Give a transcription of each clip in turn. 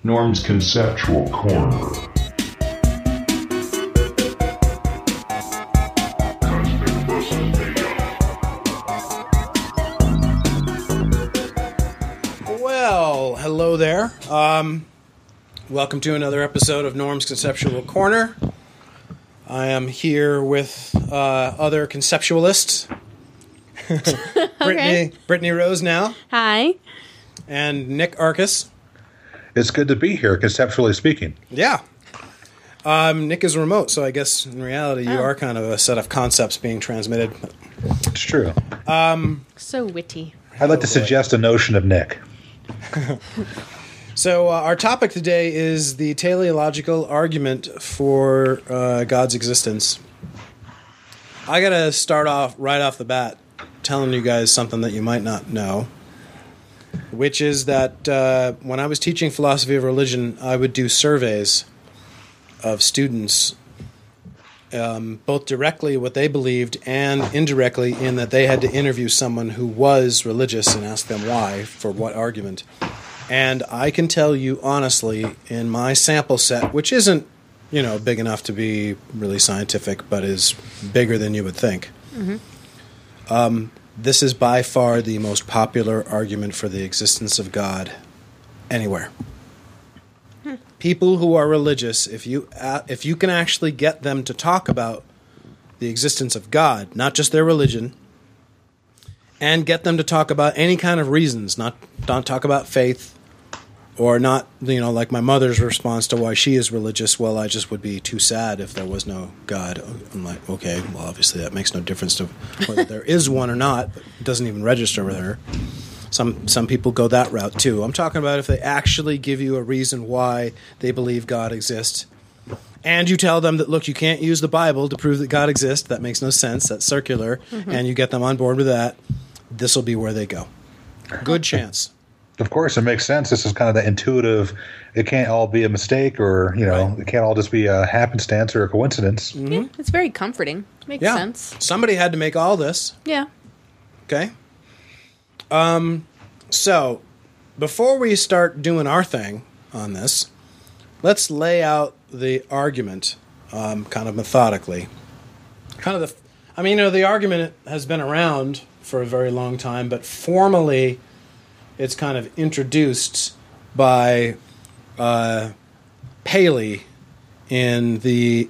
Norm's Conceptual Corner. Well, hello there. Welcome to another episode of Norm's Conceptual Corner. I am here with other conceptualists. Brittany Rose now. Hi. And Nick Arcus. It's good to be here, conceptually speaking. Yeah. Nick is remote, so I guess in reality you are kind of a set of concepts being transmitted. It's true. So witty. I'd like to suggest a notion of Nick. So our topic today is the teleological argument for God's existence. I got to start off right off the bat telling you guys something that you might not know, which is that when I was teaching philosophy of religion, I would do surveys of students, both directly what they believed and indirectly in that they had to interview someone who was religious and ask them why, for what argument. And I can tell you honestly, in my sample set, which isn't, big enough to be really scientific, but is bigger than you would think, this is by far the most popular argument for the existence of God anywhere. People who are religious, if you can actually get them to talk about the existence of God, not just their religion, and get them to talk about any kind of reasons, not talk about faith, or not, like my mother's response to why she is religious, well, I just would be too sad if there was no God. I'm like, okay, well, obviously that makes no difference to whether there is one or not. But it doesn't even register with her. Some people go that route too. I'm talking about if they actually give you a reason why they believe God exists, and you tell them that, look, you can't use the Bible to prove that God exists. That makes no sense. That's circular. And you get them on board with that. This will be where they go. Good chance. Of course, it makes sense. This is kind of the intuitive, it can't all be a mistake or, Right. It can't all just be a happenstance or a coincidence. Yeah, it's very comforting. Makes sense. Somebody had to make all this. Yeah. Okay. So, before we start doing our thing on this, let's lay out the argument kind of methodically. The argument has been around for a very long time, but formally it's kind of introduced by Paley in the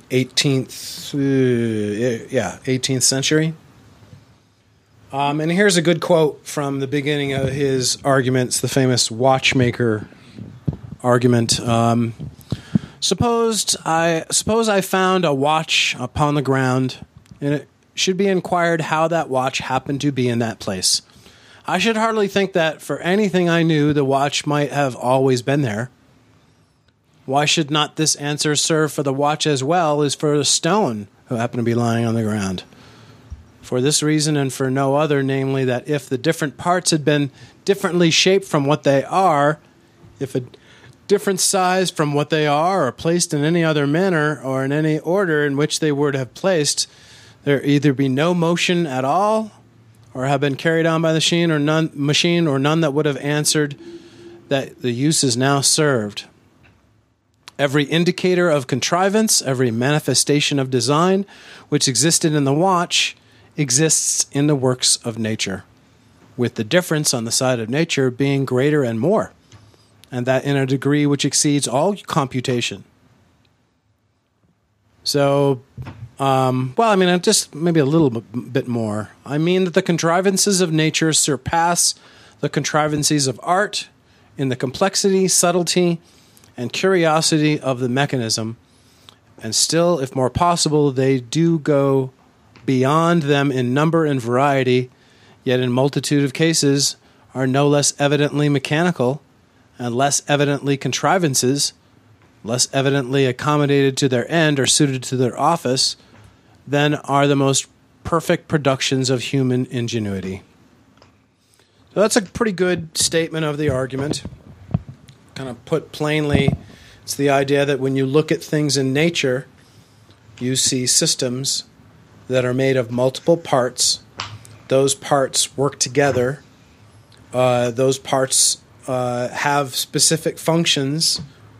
18th century. And here's a good quote from the beginning of his arguments, the famous watchmaker argument. Suppose I found a watch upon the ground, and it should be inquired how that watch happened to be in that place. I should hardly think that, for anything I knew, the watch might have always been there. Why should not this answer serve for the watch as well as for the stone who happened to be lying on the ground? For this reason and for no other, namely that if the different parts had been differently shaped from what they are, if a different size from what they are, or placed in any other manner or in any order in which they were to have placed, there either be no motion at all, or have been carried on by the machine, or none that would have answered that the use is now served. Every indicator of contrivance, every manifestation of design, which existed in the watch, exists in the works of nature, with the difference on the side of nature being greater and more, and that in a degree which exceeds all computation. So, just maybe a little bit more. I mean that the contrivances of nature surpass the contrivances of art in the complexity, subtlety, and curiosity of the mechanism, and still, if more possible, they do go beyond them in number and variety, yet in multitude of cases are no less evidently mechanical, and less evidently contrivances, less evidently accommodated to their end or suited to their office, than are the most perfect productions of human ingenuity. So that's a pretty good statement of the argument. Kind of put plainly, it's the idea that when you look at things in nature, you see systems that are made of multiple parts. Those parts work together. Those parts have specific functions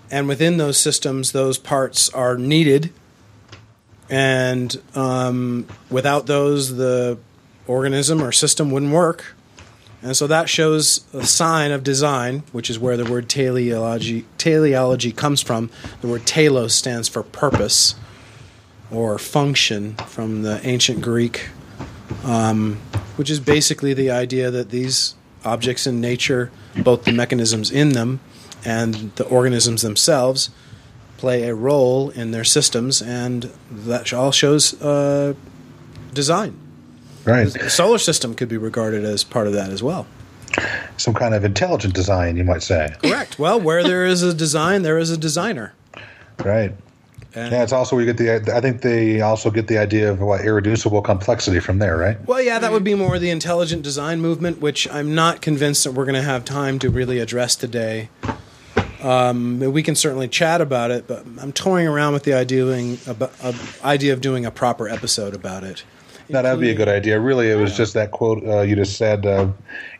And within those systems, those parts are needed. And without those, the organism or system wouldn't work. And so that shows a sign of design, which is where the word teleology comes from. The word telos stands for purpose or function from the ancient Greek, which is basically the idea that these objects in nature, both the mechanisms in them and the organisms themselves, play a role in their systems, and that all shows design. Right. The solar system could be regarded as part of that as well. Some kind of intelligent design, you might say. Correct. Well, where there is a design, there is a designer. Right. And yeah, it's also where you get I think they also get the idea of irreducible complexity from there, right? Well, yeah, that would be more the intelligent design movement, which I'm not convinced that we're going to have time to really address today. We can certainly chat about it, but I'm toying around with the idea of doing a proper episode about it. No, that'd be a good idea. Really, it was just that quote you just said. How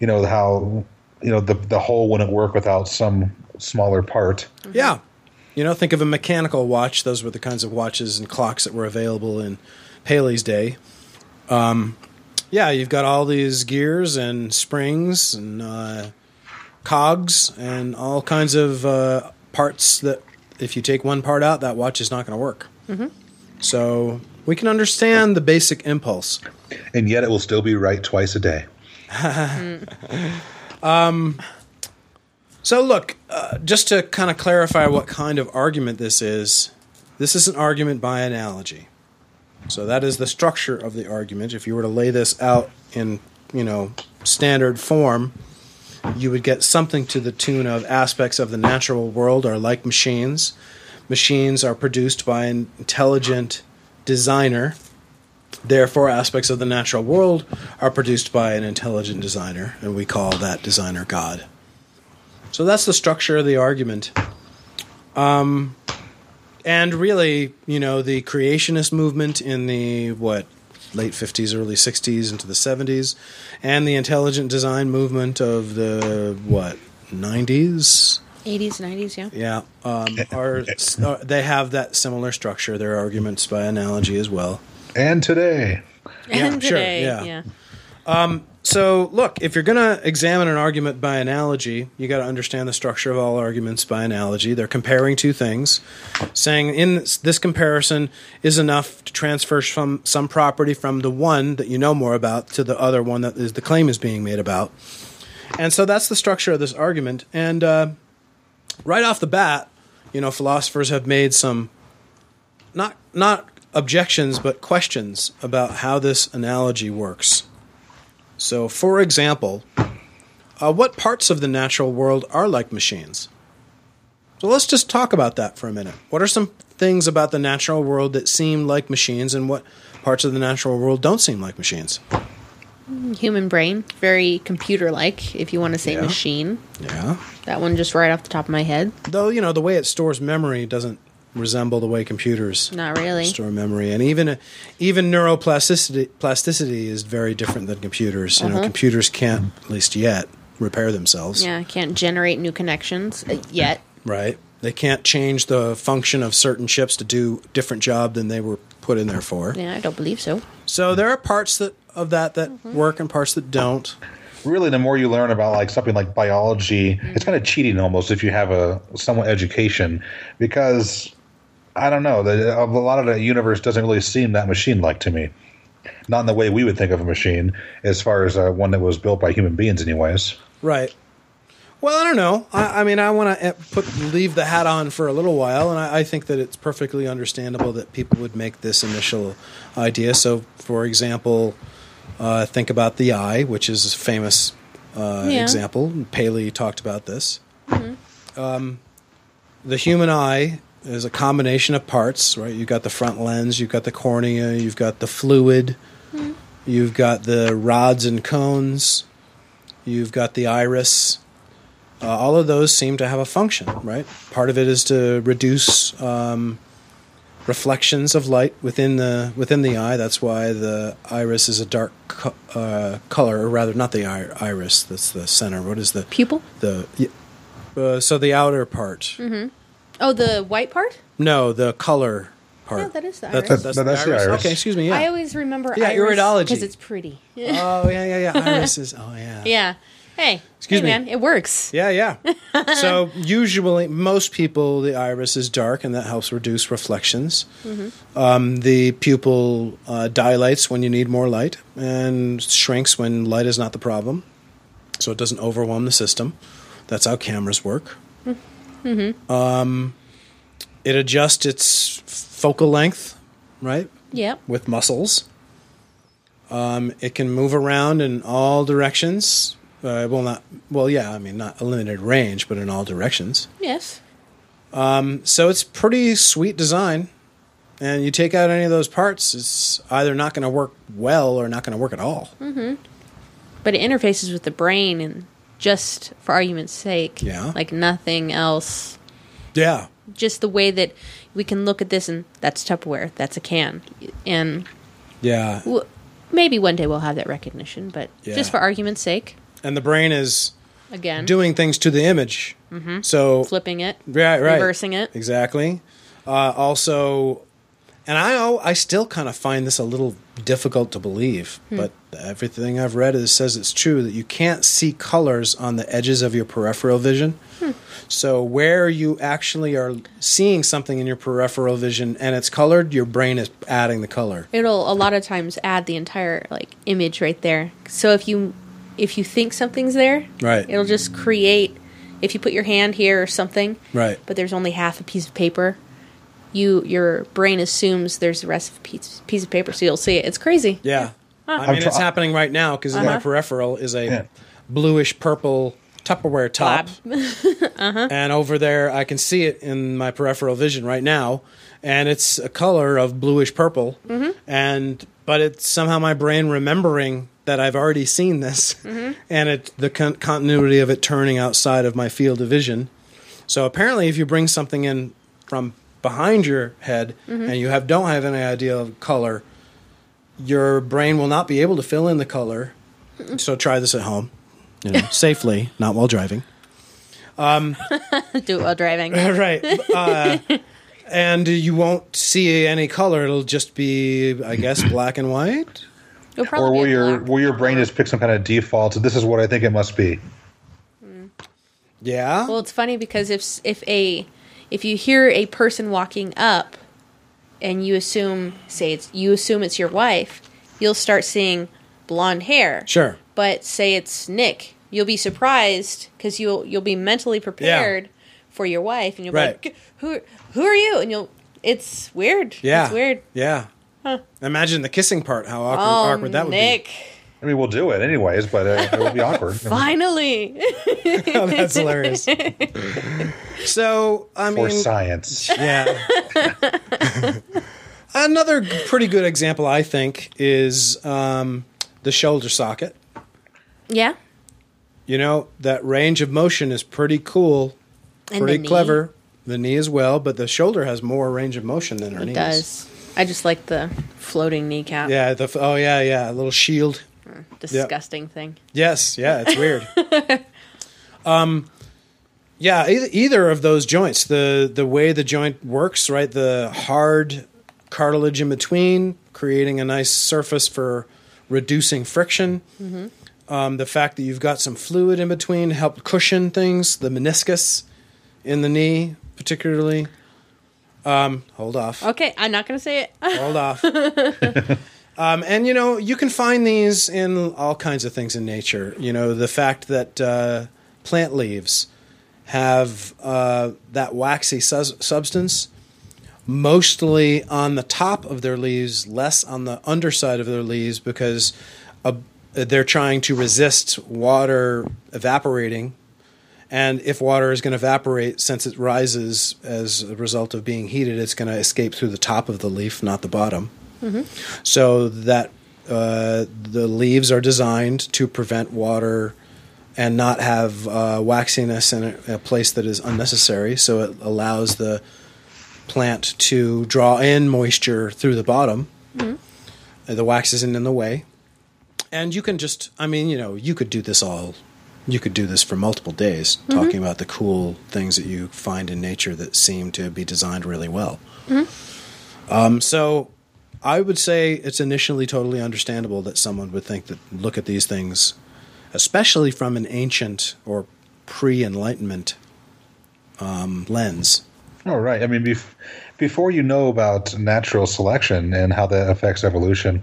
the whole wouldn't work without some smaller part. Yeah, think of a mechanical watch. Those were the kinds of watches and clocks that were available in Paley's day. You've got all these gears and springs and cogs and all kinds of parts that if you take one part out, that watch is not going to work. Mm-hmm. So we can understand the basic impulse. And yet it will still be right twice a day. So look, just to kind of clarify what kind of argument this is an argument by analogy. So that is the structure of the argument. If you were to lay this out in, standard form, you would get something to the tune of aspects of the natural world are like machines. Machines are produced by an intelligent designer. Therefore, aspects of the natural world are produced by an intelligent designer, and we call that designer God. So that's the structure of the argument. And really, the creationist movement in the, late 50s, early 60s into the 70s, and the intelligent design movement of the, 90s? 80s, 90s, yeah. Yeah. They have that similar structure. Their arguments by analogy as well. And today. And today, sure, yeah. So, look, if you're going to examine an argument by analogy, you got to understand the structure of all arguments by analogy. They're comparing two things, saying in this comparison is enough to transfer from some property from the one that you know more about to the other one that is the claim is being made about. And so that's the structure of this argument. And right off the bat, philosophers have made some not objections but questions about how this analogy works. So, for example, what parts of the natural world are like machines? So let's just talk about that for a minute. What are some things about the natural world that seem like machines, and what parts of the natural world don't seem like machines? Human brain, very computer-like, if you want to say machine. Yeah. That one just right off the top of my head. Though, the way it stores memory doesn't resemble the way computers Not really. store memory. And even neuroplasticity is very different than computers. Computers can't, at least yet, repair themselves. Yeah, can't generate new connections yet. Right. They can't change the function of certain chips to do a different job than they were put in there for. Yeah, I don't believe so. So there are parts of that work and parts that don't. Really, the more you learn about something like biology, it's kind of cheating almost if you have a somewhat education, because I don't know, a lot of the universe doesn't really seem that machine-like to me. Not in the way we would think of a machine, as far as one that was built by human beings anyways. Right. Well, I don't know. I mean, I want to leave the hat on for a little while, and I think that it's perfectly understandable that people would make this initial idea. So, for example, think about the eye, which is a famous example. Paley talked about this. Mm-hmm. The human eye is a combination of parts, right? You've got the front lens, you've got the cornea, you've got the fluid, you've got the rods and cones, you've got the iris. All of those seem to have a function, right? Part of it is to reduce reflections of light within the eye. That's why the iris is a dark color, or rather, not the iris. That's the center. What is the pupil? So the outer part. Mm-hmm. Oh, the white part? No, the color part. Yeah, that is the That's, iris. that's No, that's the iris. Okay, excuse me. Yeah. I always remember Yeah, iris iridology. because it's pretty. Oh yeah. Irises. Oh yeah. Yeah. Hey, Excuse me. man, it works. Yeah. So usually, most people, the iris is dark, and that helps reduce reflections. The pupil dilates when you need more light, and shrinks when light is not the problem, so it doesn't overwhelm the system. That's how cameras work. It adjusts its focal length, right, Yep. with muscles. It can move around in all directions. Not a limited range, but in all directions. Yes. So it's pretty sweet design. And you take out any of those parts, it's either not going to work well or not going to work at all. But it interfaces with the brain, and just for argument's sake, Yeah. like nothing else. Yeah. Just the way that we can look at this and that's Tupperware, that's a can. And Yeah. maybe one day we'll have that recognition, but Yeah. just for argument's sake, And the brain is again, doing things to the image. So flipping it, right, reversing it. Exactly. Also, and I still kind of find this a little difficult to believe, but everything I've read says it's true that you can't see colors on the edges of your peripheral vision. So where you actually are seeing something in your peripheral vision and it's colored, your brain is adding the color. It'll a lot of times add the entire image right there. So if you think something's there, Right. it'll just create. If you put your hand here or something, Right. but there's only half a piece of paper, your brain assumes there's the rest of a piece of paper, so you'll see it. It's crazy. Yeah. I mean, it's happening right now because my peripheral is a bluish purple Tupperware top. And over there, I can see it in my peripheral vision right now. And it's a color of bluish purple. But it's somehow my brain remembering that I've already seen this. And the continuity of it turning outside of my field of vision. So apparently, if you bring something in from behind your head and you don't have any idea of color, your brain will not be able to fill in the color. So try this at home, safely, not while driving. Do it while driving. Right. And you won't see any color. It'll just be, I guess, black and white. It'll Or probably be black. will your brain just pick some kind of default? So this is what I think it must be. Yeah. Well, it's funny because if you hear a person walking up and you assume it's your wife, you'll start seeing blonde hair. Sure. But say it's Nick, you'll be surprised because you'll be mentally prepared for your wife, and you'll Right. be like, who are you? And it's weird. Yeah. It's weird. Yeah. Imagine the kissing part. How awkward that would Nick. I mean, we'll do it anyways, but it will be awkward. Finally. be. Oh, that's hilarious. So, I For mean, science. yeah. Another pretty good example, I think, is the shoulder socket. Yeah. That range of motion is pretty cool, And pretty the knee. clever. The knee as well, but the shoulder has more range of motion than our It knees. does. I just like the floating kneecap. Yeah. A little shield. Disgusting thing. Yes. Yeah. It's weird. Either of those joints, the way the joint works, right? The hard cartilage in between, creating a nice surface for reducing friction. The fact that you've got some fluid in between to help cushion things. The meniscus in the knee, particularly. Hold off. Okay, I'm not going to say it. Hold off. And, you can find these in all kinds of things in nature. The fact that plant leaves have that waxy substance mostly on the top of their leaves, less on the underside of their leaves because they're trying to resist water evaporating. And if water is going to evaporate, since it rises as a result of being heated, it's going to escape through the top of the leaf, not the bottom. So that the leaves are designed to prevent water and not have waxiness in a place that is unnecessary. So it allows the plant to draw in moisture through the bottom. The wax isn't in the way. And you can you could do this all You could do this for multiple days, talking about the cool things that you find in nature that seem to be designed really well. So I would say it's initially totally understandable that someone would think that look at these things, especially from an ancient or pre-Enlightenment lens. Oh, right. I mean, before you know about natural selection and how that affects evolution,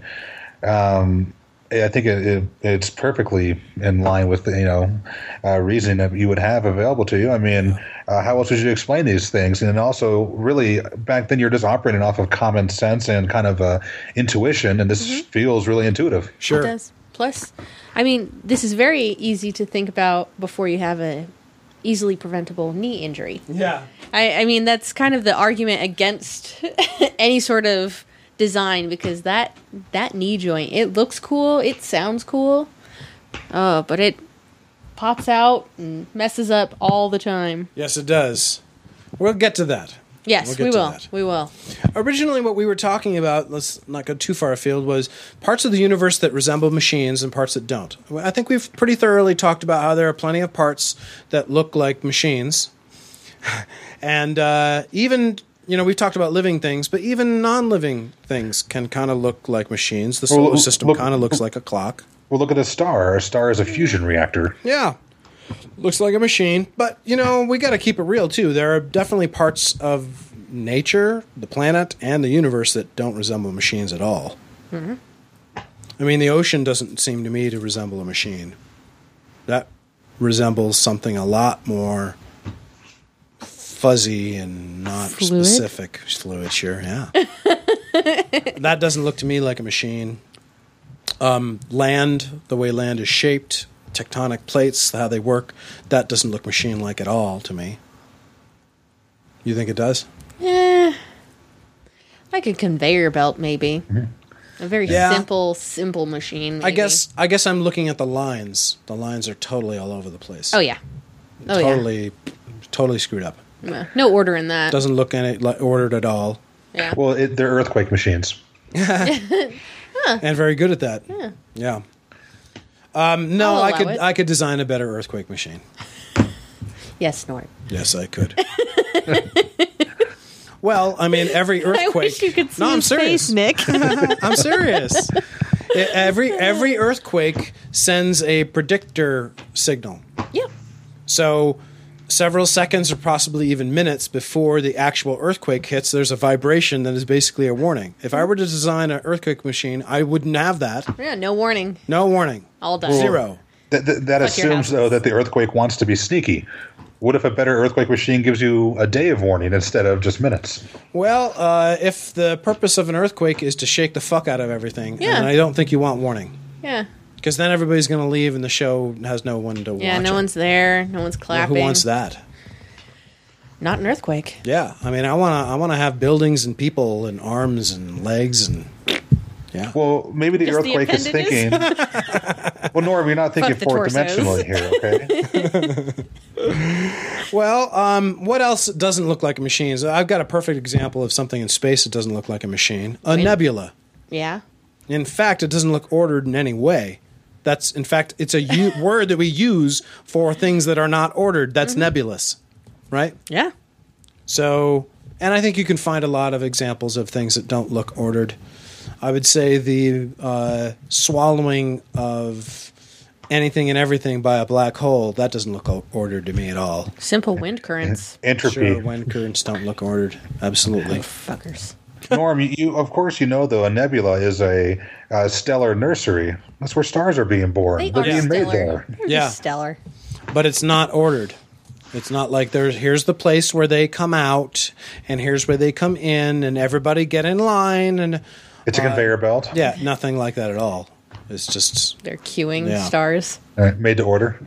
I think it's perfectly in line with the reasoning that you would have available to you. I mean, how else would you explain these things? And also, really, back then you're just operating off of common sense and kind of intuition, and this feels really intuitive. Sure. It does. Plus, I mean, this is very easy to think about before you have a easily preventable knee injury. Yeah. I mean, that's kind of the argument against any sort of design, because that knee joint, it looks cool, it sounds cool, but it pops out and messes up all the time. Yes, it does. We'll get to that. Yes, We'll we get to will. that. We will. Originally, what we were talking about, let's not go too far afield, was parts of the universe that resemble machines and parts that don't. I think we've pretty thoroughly talked about how there are plenty of parts that look like machines. And even, we've talked about living things, but even non-living things can kind of look like machines. The solar system kind of looks like a clock. Well, look at a star. A star is a fusion reactor. Yeah. Looks like a machine. But, we got to keep it real, too. There are definitely parts of nature, the planet, and the universe that don't resemble machines at all. Mm-hmm. I mean, the ocean doesn't seem to me to resemble a machine. That resembles something a lot more fuzzy and not Fluid? specific. Fluid, sure, yeah. That doesn't look to me like a machine. Land, the way land is shaped, tectonic plates, how they work, that doesn't look machine-like at all to me. You think it does? Like a conveyor belt, maybe. A very Yeah. simple machine. Maybe. I guess I'm looking at the lines. The lines are totally all over the place. Oh yeah. Oh Totally screwed up. yeah. No order in that. Doesn't look any ordered at all, Yeah. Well, they're earthquake machines. and very good at that. Yeah. No, I'll I allow it. I could design a better earthquake machine. Yes, Snort. Yes, I could. Well, I mean, every earthquake. I wish you could see no, I'm his serious. face, Nick. I'm serious. Every earthquake sends a predictor signal. Yeah. So several seconds or possibly even minutes before the actual earthquake hits, there's a vibration that is basically a warning. If I were to design an earthquake machine, I wouldn't have that. Yeah, no warning. No warning. All done. Zero. That your assumes, house. though, that the earthquake wants to be sneaky. What if a better earthquake machine gives you a day of warning instead of just minutes? Well, if the purpose of an earthquake is to shake the fuck out of everything, Yeah. then I don't think you want warning. Yeah. Because then everybody's going to leave and the show has no one to watch Yeah, no it. one's there. No one's Well, clapping. who wants that? Not an earthquake. Yeah, I mean, I want to have buildings and people and arms and legs and yeah. Well, maybe the Just the earthquake is appendages? thinking. Well, Norm, you're not thinking Fuck the fourth torsos. dimensionally here, okay? Well, what else doesn't look like a machine? So I've got a perfect example of something in space that doesn't look like a machine. A nebula. Yeah. In fact, it doesn't look ordered in any way. In fact, it's a word that we use for things that are not ordered. That's nebulous, right? Yeah. So, and I think you can find a lot of examples of things that don't look ordered. I would say the swallowing of anything and everything by a black hole, that doesn't look ordered to me at all. Simple wind currents. Entropy. Sure, wind currents don't look ordered. Absolutely. Fuckers. Norm, you of course you know though a nebula is a stellar nursery. That's where stars are being born. They They're are being made stellar. there. They're Yeah. just stellar. But it's not ordered. It's not like here's the place where they come out and here's where they come in and everybody get in line and It's a conveyor belt. yeah, nothing like that at all. It's just They're queuing Yeah. stars. Made to order.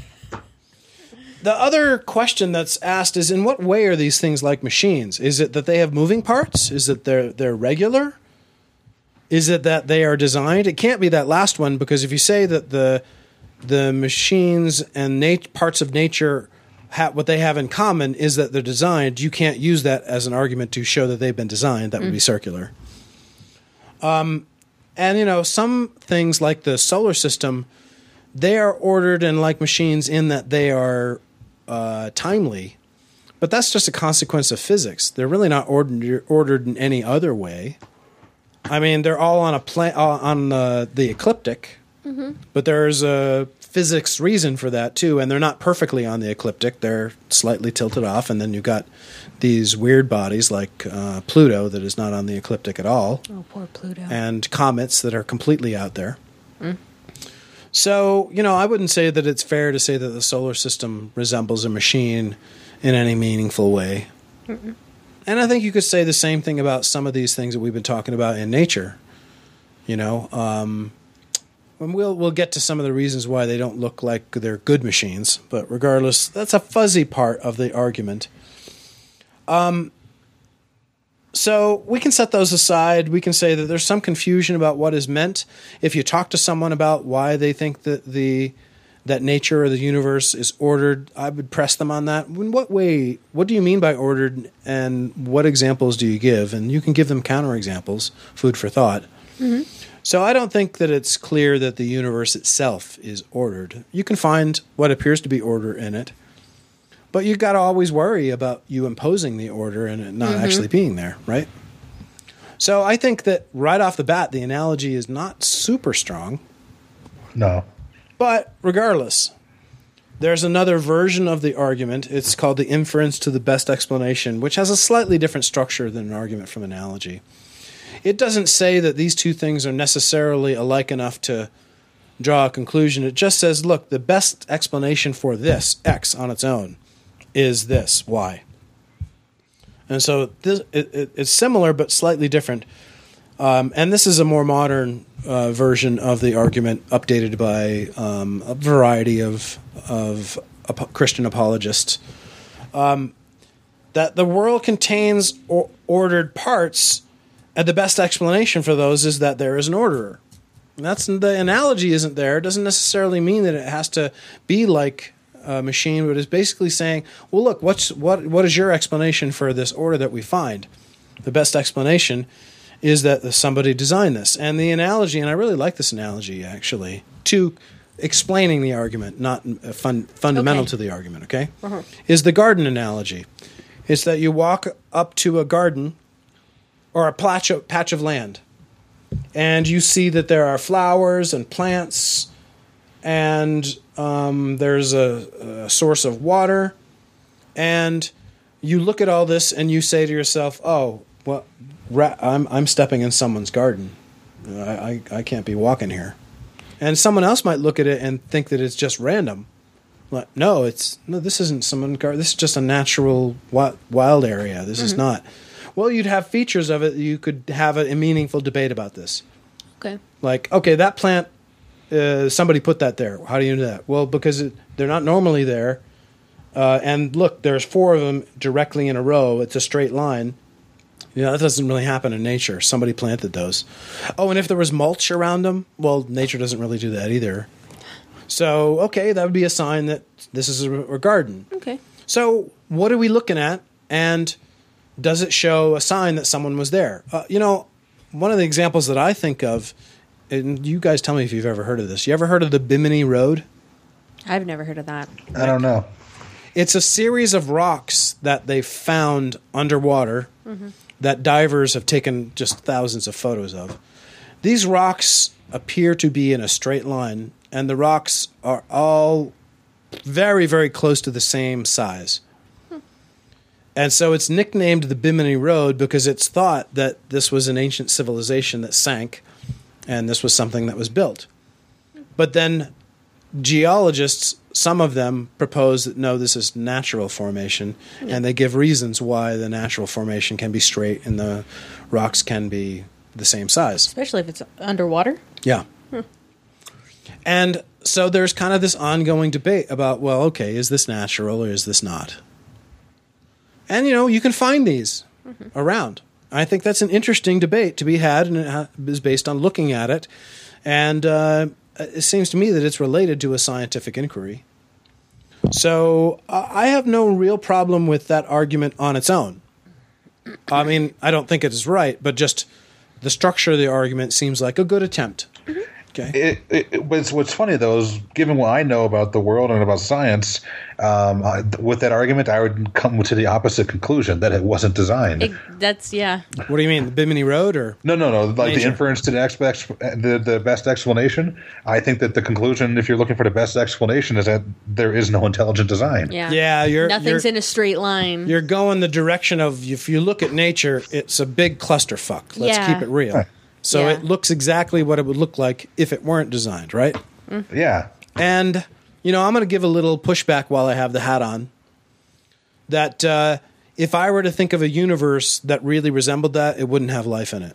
the other question that's asked is in what way are these things like machines? Is it that they have moving parts? Is it they're regular? Is it that they are designed? It can't be that last one because if you say that the machines and parts of nature what they have in common is that they're designed, you can't use that as an argument to show that they've been designed. That would be circular. And some things like the solar system, they are ordered and like machines in that they are timely, but that's just a consequence of physics. They're really not ordered in any other way. I mean, they're all on the ecliptic, but there's a physics reason for that too, and they're not perfectly on the ecliptic. They're slightly tilted off, and then you've got these weird bodies like Pluto that is not on the ecliptic at all. Oh, poor Pluto. And comets that are completely out there. So, I wouldn't say that it's fair to say that the solar system resembles a machine in any meaningful way. And I think you could say the same thing about some of these things that we've been talking about in nature. And we'll get to some of the reasons why they don't look like they're good machines. But regardless, that's a fuzzy part of the argument. So we can set those aside. We can say that there's some confusion about what is meant. If you talk to someone about why they think that that nature or the universe is ordered, I would press them on that. In what way? What do you mean by ordered, and what examples do you give? And you can give them counterexamples, food for thought. So I don't think that it's clear that the universe itself is ordered. You can find what appears to be order in it. But you've got to always worry about you imposing the order and it not actually being there, right? So I think that right off the bat, the analogy is not super strong. No. But regardless, there's another version of the argument. It's called the inference to the best explanation, which has a slightly different structure than an argument from analogy. It doesn't say that these two things are necessarily alike enough to draw a conclusion. It just says, look, the best explanation for this, X on its own, is this, Y. And so it's similar but slightly different. And this is a more modern version of the argument, updated by a variety of Christian apologists. That the world contains ordered parts, and the best explanation for those is that there is an orderer. And that's the analogy isn't there. It doesn't necessarily mean that it has to be like machine, but is basically saying, well, look, what is your explanation for this order that we find? The best explanation is that somebody designed this. And the analogy, and I really like this analogy, actually, to explaining the argument, not fundamental to the argument, okay? Is the garden analogy. It's that you walk up to a garden or a patch of land, and you see that there are flowers and plants, and there's a source of water, and you look at all this and you say to yourself, "Oh, well, I'm stepping in someone's garden. I can't be walking here." And someone else might look at it and think that it's just random. Like, no, this isn't someone's garden. This is just a natural wild area. This is not. Well, you'd have features of it. You could have a meaningful debate about this. Okay. Like, okay, that plant. Somebody put that there. How do you know that? Well, because they're not normally there. And look, there's 4 of them directly in a row. It's a straight line. That doesn't really happen in nature. Somebody planted those. Oh, and if there was mulch around them, well, nature doesn't really do that either. So, okay, that would be a sign that this is a garden. Okay. So, what are we looking at? And does it show a sign that someone was there? One of the examples that I think of, and you guys tell me if you've ever heard of this. You ever heard of the Bimini Road? I've never heard of that. I don't know. It's a series of rocks that they found underwater that divers have taken just thousands of photos of. These rocks appear to be in a straight line, and the rocks are all very, very close to the same size. And so it's nicknamed the Bimini Road because it's thought that this was an ancient civilization that sank, and this was something that was built. But then geologists, some of them propose that no, this is natural formation, and they give reasons why the natural formation can be straight and the rocks can be the same size. Especially if it's underwater. Yeah. And so there's kind of this ongoing debate about, well, okay, is this natural or is this not? And, you can find these around. I think that's an interesting debate to be had, and it is based on looking at it. And it seems to me that it's related to a scientific inquiry. So I have no real problem with that argument on its own. I mean, I don't think it is right, but just the structure of the argument seems like a good attempt. Okay. What's funny though is, given what I know about the world and about science, with that argument, I would come to the opposite conclusion that it wasn't designed. That's yeah. What do you mean, the Bimini Road, or No. Like Nature. the inference to the best explanation. I think that the conclusion, if you're looking for the best explanation, is that there is no intelligent design. Yeah. Yeah, Nothing's in a straight line. You're going the direction of, if you look at nature, it's a big clusterfuck. Let's Yeah. keep it real. Right. So Yeah. it looks exactly what it would look like if it weren't designed, right? Yeah. And, I'm going to give a little pushback while I have the hat on. That if I were to think of a universe that really resembled that, it wouldn't have life in it.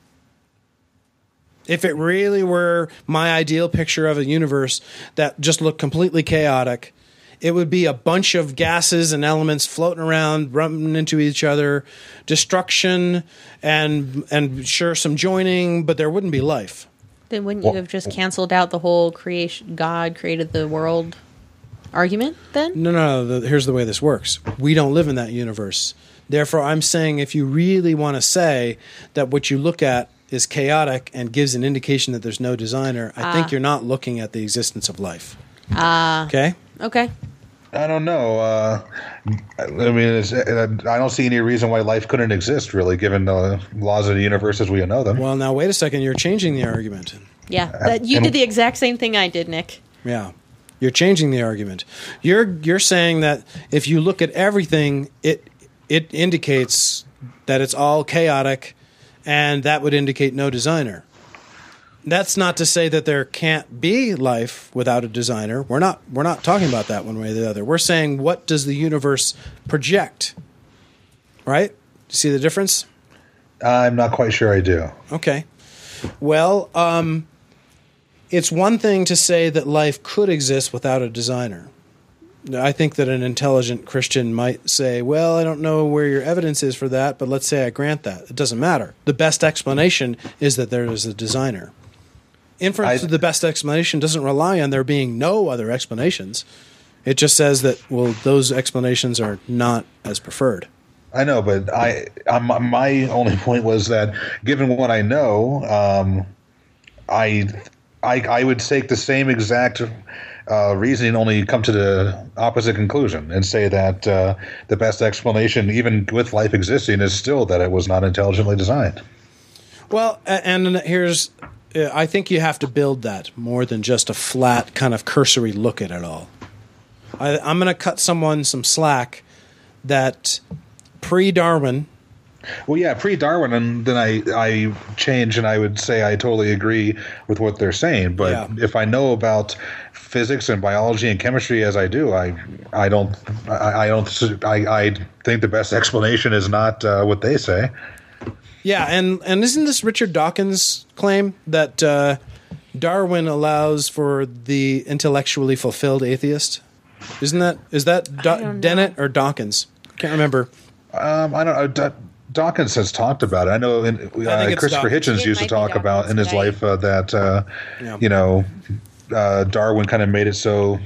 If it really were my ideal picture of a universe that just looked completely chaotic, it would be a bunch of gases and elements floating around, running into each other, destruction, and sure, some joining, but there wouldn't be life. Then wouldn't you have just canceled out the whole creation? God created the world argument. Then No. Here's the way this works. We don't live in that universe. Therefore, I'm saying if you really want to say that what you look at is chaotic and gives an indication that there's no designer, I think you're not looking at the existence of life. Okay? okay. I don't know. I mean, I don't see any reason why life couldn't exist, really, given the laws of the universe as we know them. Well, now, wait a second. You're changing the argument. Yeah, you did the exact same thing I did, Nick. Yeah. You're changing the argument. You're saying that if you look at everything, it indicates that it's all chaotic, and that would indicate no designer. That's not to say that there can't be life without a designer. We're not talking about that one way or the other. We're saying, what does the universe project? Right? See the difference? I'm not quite sure I do. Okay. Well, it's one thing to say that life could exist without a designer. I think that an intelligent Christian might say, well, I don't know where your evidence is for that, but let's say I grant that. It doesn't matter. The best explanation is that there is a designer. Inference to the best explanation doesn't rely on there being no other explanations. It just says that, well, those explanations are not as preferred. I know, but my only point was that, given what I know, I would take the same exact reasoning, only come to the opposite conclusion, and say that the best explanation, even with life existing, is still that it was not intelligently designed. Well, and here's, I think you have to build that more than just a flat kind of cursory look at it all. I'm going to cut someone some slack that pre-Darwin. Well, yeah, pre-Darwin, and then I change, and I would say I totally agree with what they're saying. But if I know about physics and biology and chemistry as I do, I think the best explanation is not what they say. Yeah, and isn't this Richard Dawkins' claim that Darwin allows for the intellectually fulfilled atheist? Is that Dennett or Dawkins? Can't remember. I don't know. Dawkins has talked about it. I know Christopher Hitchens used to talk about in his life that Darwin kind of made it so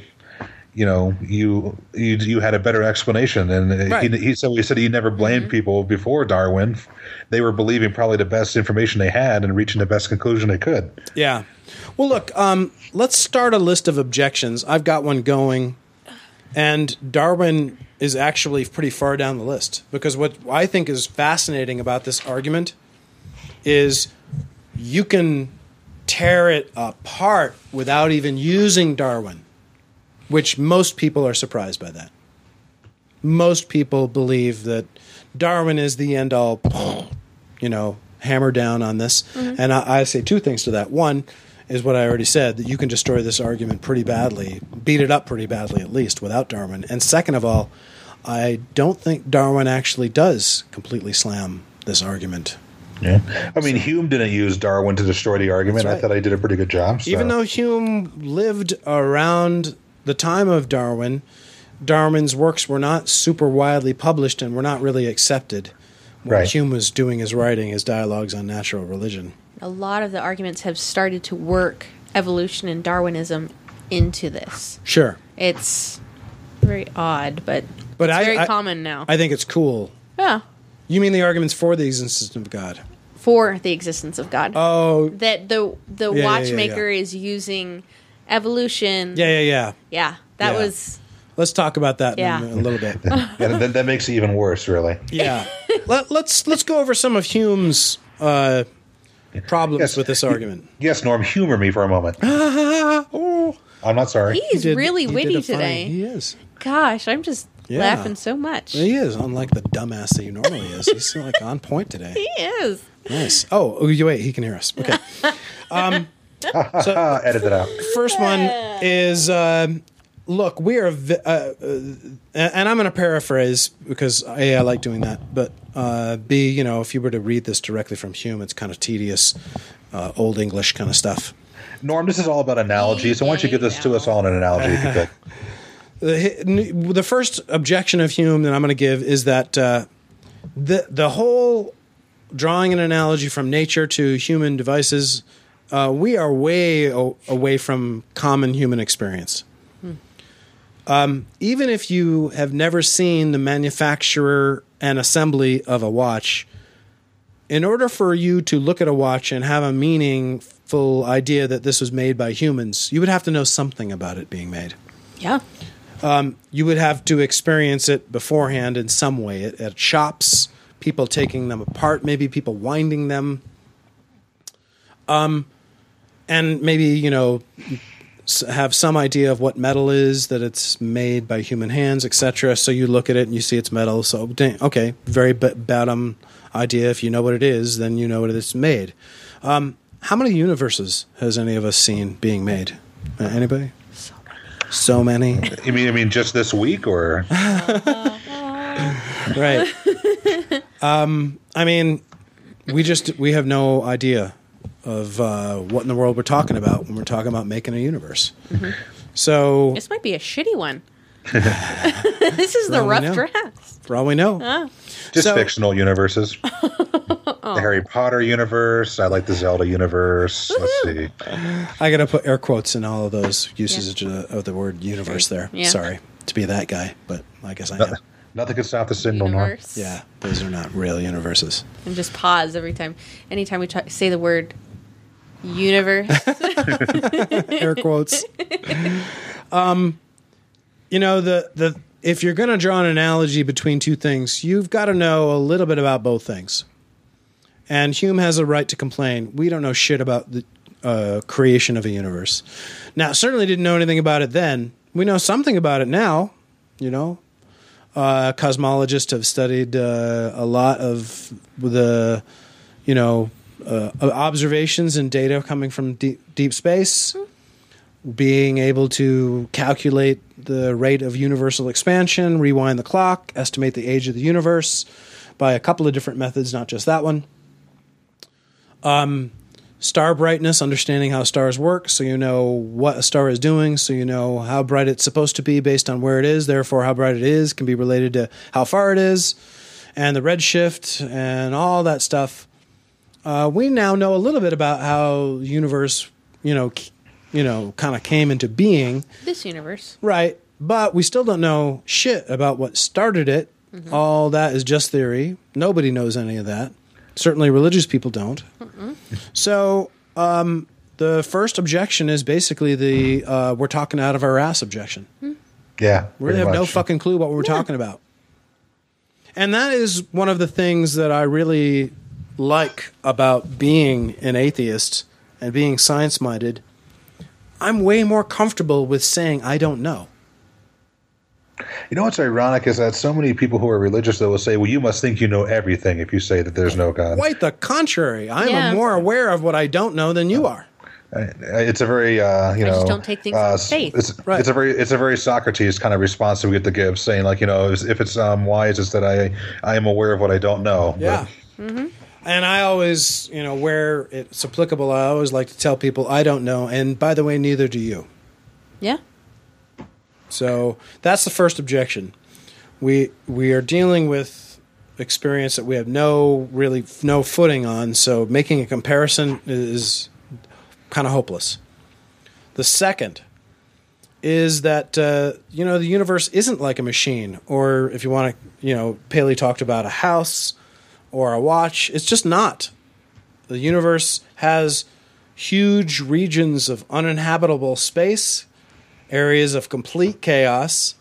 you had a better explanation, and right. he said he never blamed people before Darwin. They were believing probably the best information they had and reaching the best conclusion they could. Yeah. Well, look, let's start a list of objections. I've got one going, and Darwin is actually pretty far down the list, because what I think is fascinating about this argument is you can tear it apart without even using Darwin, which most people are surprised by that. Most people believe that Darwin is the end-all, hammer down on this. Mm-hmm. And I say two things to that. One is what I already said, that you can destroy this argument pretty badly, beat it up pretty badly at least, without Darwin. And second of all, I don't think Darwin actually does completely slam this argument. Yeah, I mean, Hume didn't use Darwin to destroy the argument. Right. I thought he did a pretty good job. So. Even though Hume lived around the time of Darwin, Darwin's works were not super widely published and were not really accepted when Hume was doing his writing, his dialogues on natural religion. A lot of the arguments have started to work evolution and Darwinism into this. Sure. It's very odd, but it's very common now. I think it's cool. Yeah. You mean the arguments for the existence of God? for the existence of God. Oh, That the yeah, watchmaker is using evolution. yeah. Yeah, that Yeah. was. Let's talk about that Yeah. in a little bit. Yeah, that makes it even worse, really. Yeah. Let's go over some of Hume's problems Yes. with this argument. Yes, Norm, humor me for a moment. Oh, I'm not sorry. He's he did- really he did witty a funny- today. He is. Gosh, I'm just Yeah. laughing so much. He is, unlike the dumbass that he normally is. He's like on point today. He is. Nice. Oh, you wait. He can hear us. Okay. Edit that out. First one is look, we are, and I'm going to paraphrase because A, I like doing that, but B, if you were to read this directly from Hume, it's kind of tedious, old English kind of stuff. Norm, this is all about analogy, so why don't you give this to us all in an analogy if you could? The first objection of Hume that I'm going to give is that the whole drawing an analogy from nature to human devices, we are way away from common human experience. Even if you have never seen the manufacturer and assembly of a watch, in order for you to look at a watch and have a meaningful idea that this was made by humans, you would have to know something about it being made. Yeah. You would have to experience it beforehand in some way at shops, people taking them apart, maybe people winding them, and maybe have some idea of what metal is, that it's made by human hands, etc. So you look at it and you see it's metal. So okay, very bottom idea. If you know what it is, then you know what it's made. How many universes has any of us seen being made? Anybody? So many. You mean just this week, or Right. We have no idea of what in the world we're talking about when we're talking about making a universe. Mm-hmm. So, This might be a shitty one. This is the Well, we rough know. draft. for all we know, just So- fictional universes? The Harry Potter universe. I like the Zelda universe. Let's see. I got to put air quotes in all of those uses of the word universe there. Yeah. Sorry to be that guy, but I guess I am. Nothing can stop the signal, Norm. Universe. Yeah, those are not real universes. And just pause anytime we say the word universe. Air quotes. If you're going to draw an analogy between two things, you've got to know a little bit about both things. And Hume has a right to complain. We don't know shit about the creation of a universe. Now, certainly didn't know anything about it then. We know something about it now. Cosmologists have studied a lot of the, observations and data coming from deep space, being able to calculate the rate of universal expansion, rewind the clock, estimate the age of the universe by a couple of different methods, not just that one. Star brightness, understanding how stars work, so you know what a star is doing, so you know how bright it's supposed to be based on where it is, therefore how bright it is can be related to how far it is, and the redshift and all that stuff. We now know a little bit about how the universe, kind of came into being. This universe. Right, but we still don't know shit about what started it. Mm-hmm. All that is just theory. Nobody knows any of that. Certainly religious people don't. Mm-mm. So the first objection is basically the we're talking out of our ass objection. Yeah. We really have pretty no much. fucking clue what we're talking about. And that is one of the things that I really like about being an atheist and being science-minded. I'm way more comfortable with saying I don't know. You know what's ironic is that so many people who are religious, though, will say, well, you must think you know everything if you say that there's no God. Quite the contrary. I'm Yeah. more aware of what I don't know than you are. It's a very, just don't take things on faith. Right. It's a very Socrates kind of response that we get to give, saying like, if it's wise, it's that I am aware of what I don't know. Yeah. Mm-hmm. And I always, where it's applicable, I always like to tell people I don't know. And by the way, neither do you. Yeah. So that's the first objection. We are dealing with experience that we have no footing on. So making a comparison is kind of hopeless. The second is that the universe isn't like a machine, or if you want to, Paley talked about a house or a watch. It's just not. The universe has huge regions of uninhabitable space, areas of complete chaos.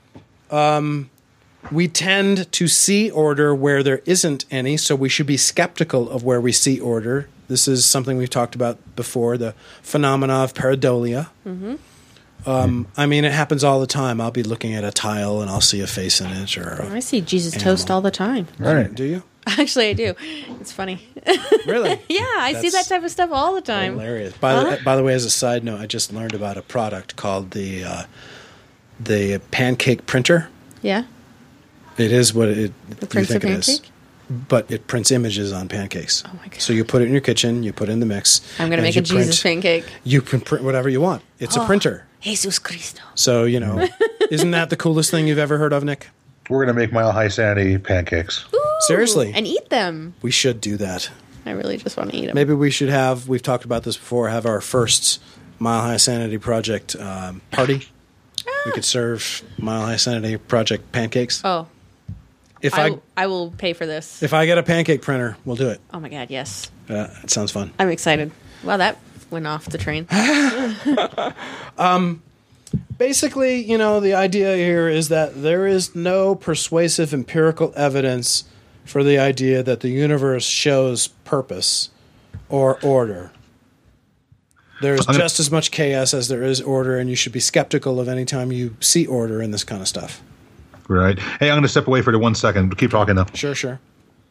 We tend to see order where there isn't any, so we should be skeptical of where we see order. This is something we've talked about before, the phenomena of pareidolia. I mean, it happens all the time. I'll be looking at a tile and I'll see a face in it. Or I see Jesus toast all the time. Right. Do you? Actually, I do. It's funny. Really? Yeah, I see that That's type of stuff all the time. Hilarious. By the way, as a side note, I just learned about a product called the pancake printer. Yeah. It is what it The you Prince of think it is. Pancake? But it prints images on pancakes. Oh my God. So you put it in your kitchen, you put it in the mix. I'm going to and make a you print- Jesus pancake. You can print whatever you want. It's a printer. Jesus Cristo. So, isn't that the coolest thing you've ever heard of, Nick? We're going to make Mile High Sanity pancakes. Ooh, Seriously? And eat them. We should do that. I really just want to eat them. Maybe we should we've talked about this before, have our first Mile High Sanity Project party. We could serve Mile High Sanity Project pancakes. Oh, If I will pay for this. If I get a pancake printer, we'll do it. Oh my God, yes. It sounds fun. I'm excited. Wow, that went off the train. Basically, the idea here is that there is no persuasive empirical evidence for the idea that the universe shows purpose or order. There's just as much chaos as there is order, and you should be skeptical of any time you see order in this kind of stuff. Right. Hey, I'm going to step away for 1 second. Keep talking though. Sure.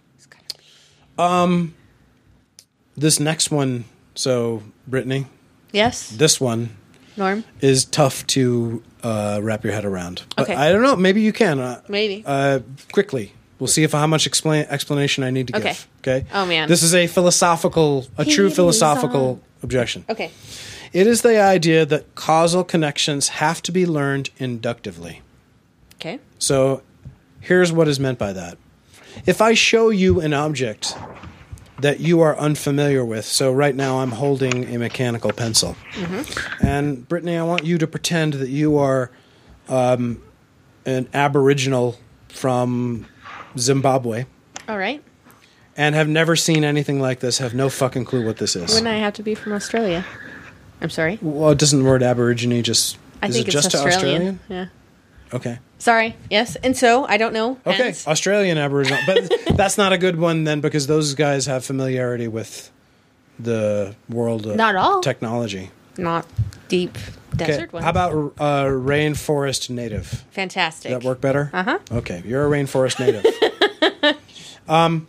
This next one, so Brittany, Yes, this one Norm? is tough to wrap your head around. But Okay. I don't know. Maybe you can. Maybe. Quickly. We'll see how much explanation I need to Okay. give. Okay. Oh, man. This is a true philosophical objection. Okay. It is the idea that causal connections have to be learned inductively. Okay. So here's what is meant by that. If I show you an object that you are unfamiliar with, so right now I'm holding a mechanical pencil, and Brittany, I want you to pretend that you are an aboriginal from Zimbabwe All right. and have never seen anything like this, have no fucking clue what this is. Wouldn't I have to be from Australia? I'm sorry. Well, doesn't the word aborigine just... I is think it it's just to Australian. Australian? Yeah. Okay. Sorry. Yes. And so I don't know. Okay, Hence- Australian Aboriginal. But that's not a good one then, because those guys have familiarity with the world of Not all. technology. Not deep Okay, desert ones. how about rainforest native? Fantastic. Does that work better? Uh-huh. Okay, you're a rainforest native. And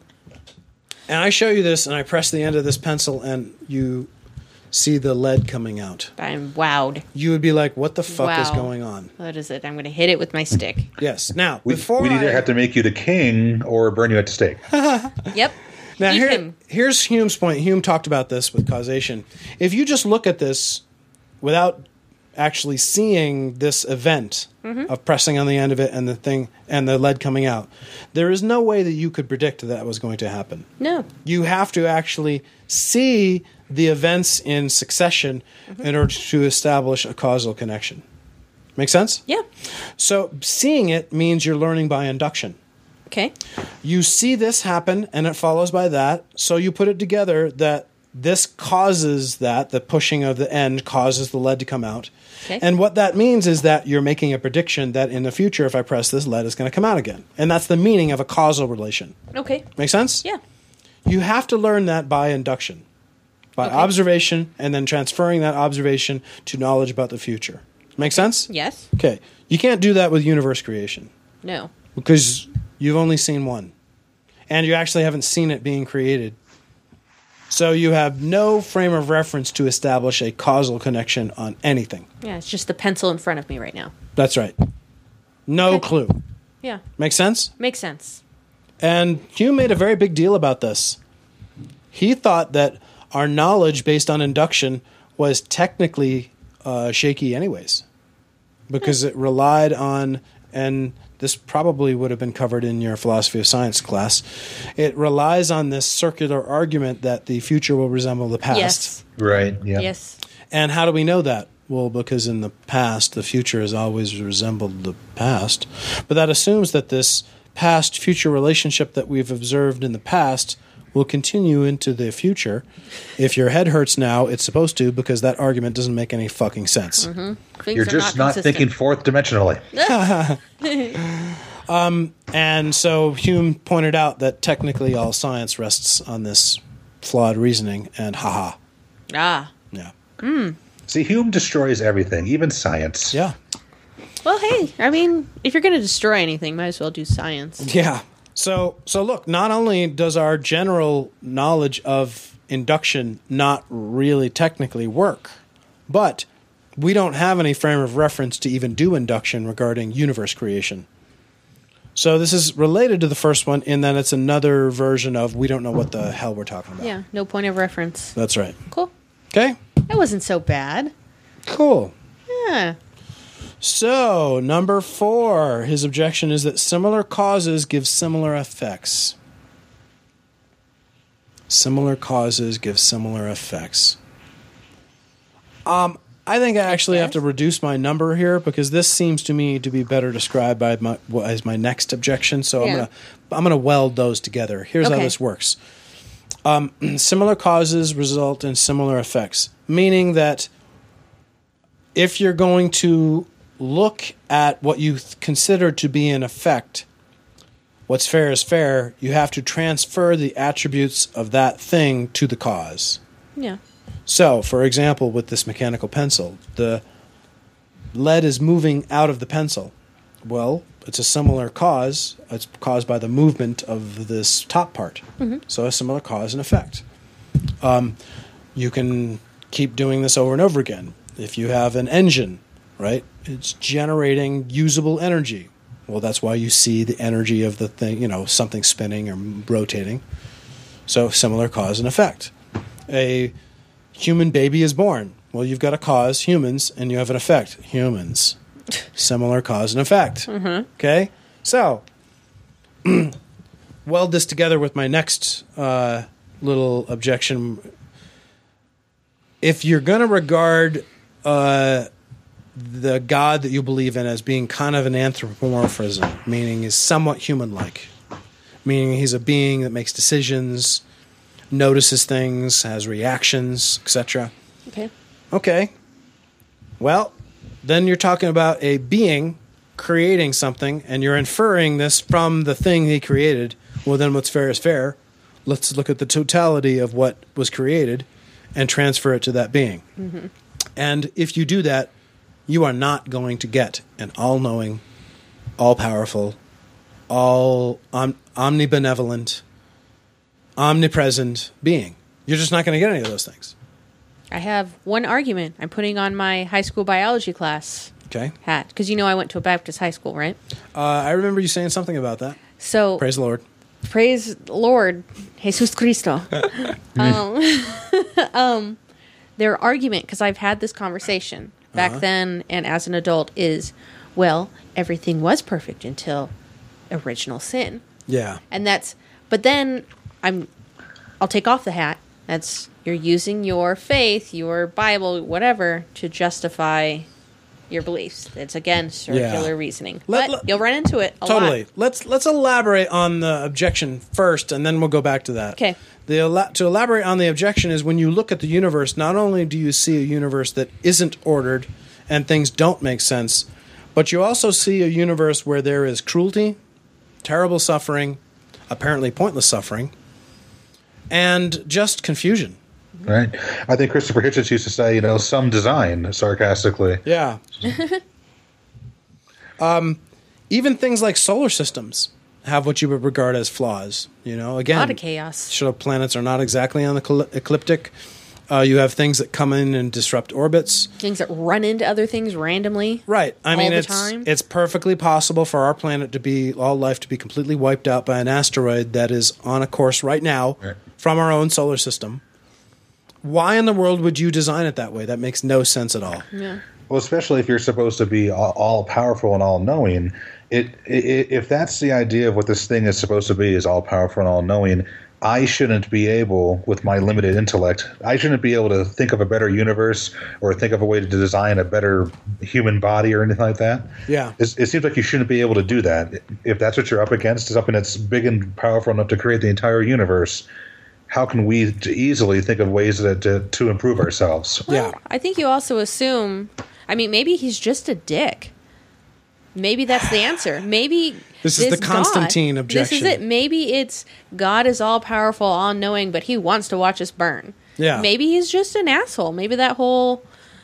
I show you this, and I press the end of this pencil, and you see the lead coming out. I'm wowed. You would be like, what the fuck is Wow. going on? What is it? I'm going to hit it with my stick. Yes. Now, We'd either have to make you the king or burn you at the stake. Yep. Now, Eat him. here's Hume's point. Hume talked about this with causation. If you just look at this without actually seeing this event of pressing on the end of it and the thing and the lead coming out, there is no way that you could predict that was going to happen. No. You have to actually see the events in succession in order to establish a causal connection. Make sense? Yeah. So seeing it means you're learning by induction. Okay. You see this happen, and it follows by that. So you put it together that this causes that, the pushing of the end causes the lead to come out. Okay. And what that means is that you're making a prediction that in the future, if I press this, lead is going to come out again. And that's the meaning of a causal relation. Okay. Make sense? Yeah. You have to learn that by induction, by Okay. observation, and then transferring that observation to knowledge about the future. Make sense? Yes. Okay. You can't do that with universe creation No. because you've only seen one. And you actually haven't seen it being created. So you have no frame of reference to establish a causal connection on anything. Yeah, it's just the pencil in front of me right now. That's right. No Okay. clue. Yeah. Make sense? Makes sense. And Hume made a very big deal about this. He thought that our knowledge based on induction was technically shaky anyways, because it relied on, and this probably would have been covered in your philosophy of science class, it relies on this circular argument that the future will resemble the past. Yes. Right. Yeah. Yes. And how do we know that? Well, because in the past, the future has always resembled the past. But that assumes that this past-future relationship that we've observed in the past will continue into the future. If your head hurts now, it's supposed to, because that argument doesn't make any fucking sense. Things You're are just not consistent. thinking fourth dimensionally. And so Hume pointed out that technically all science rests on this flawed reasoning, and haha. Ah. Yeah. See, Hume destroys everything, even science. Yeah. Well, hey, I mean, if you're going to destroy anything, might as well do science. Yeah. So look, not only does our general knowledge of induction not really technically work, but we don't have any frame of reference to even do induction regarding universe creation. So this is related to the first one in that it's another version of we don't know what the hell we're talking about. Yeah, no point of reference. That's right. Cool. Okay? That wasn't so bad. Cool. Yeah. So, number 4, his objection is that similar causes give similar effects. Similar causes give similar effects. I think I actually have to reduce my number here because this seems to me to be better described by as my next objection. So Yeah. I'm gonna weld those together. Here's how Okay. this works. Similar causes result in similar effects, meaning that if you're going to look at what you consider to be an effect, what's fair is fair, you have to transfer the attributes of that thing to the cause. Yeah. So, for example, with this mechanical pencil, the lead is moving out of the pencil. Well, it's a similar cause. It's caused by the movement of this top part. So a similar cause and effect. You can keep doing this over and over again. If you have an engine, right, it's generating usable energy. Well, that's why you see the energy of the thing, something spinning or rotating. So similar cause and effect. A human baby is born. Well, you've got a cause, humans, and you have an effect, humans. Similar cause and effect. Okay? So, weld this together with my next little objection. If you're going to regard the God that you believe in as being kind of an anthropomorphism, meaning is somewhat human-like, meaning he's a being that makes decisions, notices things, has reactions, etc. Okay. Well, then you're talking about a being creating something, and you're inferring this from the thing he created. Well, then what's fair is fair. Let's look at the totality of what was created and transfer it to that being. And if you do that, you are not going to get an all-knowing, all-powerful, omnibenevolent, omnipresent being. You're just not going to get any of those things. I have one argument I'm putting on my high school biology class Okay? hat. Because I went to a Baptist high school, right? I remember you saying something about that. So, Praise the Lord. praise the Lord, Jesus Cristo. Their argument, because I've had this conversation back then and as an adult, is, well, everything was perfect until original sin. Yeah. And but then I'll take off the hat. You're using your faith, your Bible, whatever, to justify your beliefs. It's, again, circular reasoning. But you'll run into it a Totally. lot. Let's elaborate on the objection first, and then we'll go back to that. Okay. To elaborate on the objection is when you look at the universe, not only do you see a universe that isn't ordered and things don't make sense, but you also see a universe where there is cruelty, terrible suffering, apparently pointless suffering, and just confusion. Right. I think Christopher Hitchens used to say, some design, sarcastically. Yeah. Even things like solar systems have what you would regard as flaws. Again, A lot of chaos. So planets are not exactly on the ecliptic. You have things that come in and disrupt orbits. Things that run into other things randomly. Right. I mean, the time. it's perfectly possible for our planet all life to be completely wiped out by an asteroid that is on a course right now from our own solar system. Why in the world would you design it that way? That makes no sense at all. Yeah. Well, especially if you're supposed to be all powerful and all knowing, if that's the idea of what this thing is supposed to be, is all powerful and all knowing, I shouldn't be able, with my limited intellect, I shouldn't be able to think of a better universe or think of a way to design a better human body or anything like that. Yeah. It seems like you shouldn't be able to do that. If that's what you're up against, something that's big and powerful enough to create the entire universe, how can we easily think of ways to improve ourselves? Yeah. I think you also assume. I mean, maybe he's just a dick. Maybe that's the answer. Maybe This is the Constantine God, objection. This is it. Maybe it's God is all powerful, all knowing, but he wants to watch us burn. Yeah. Maybe he's just an asshole. Maybe that whole,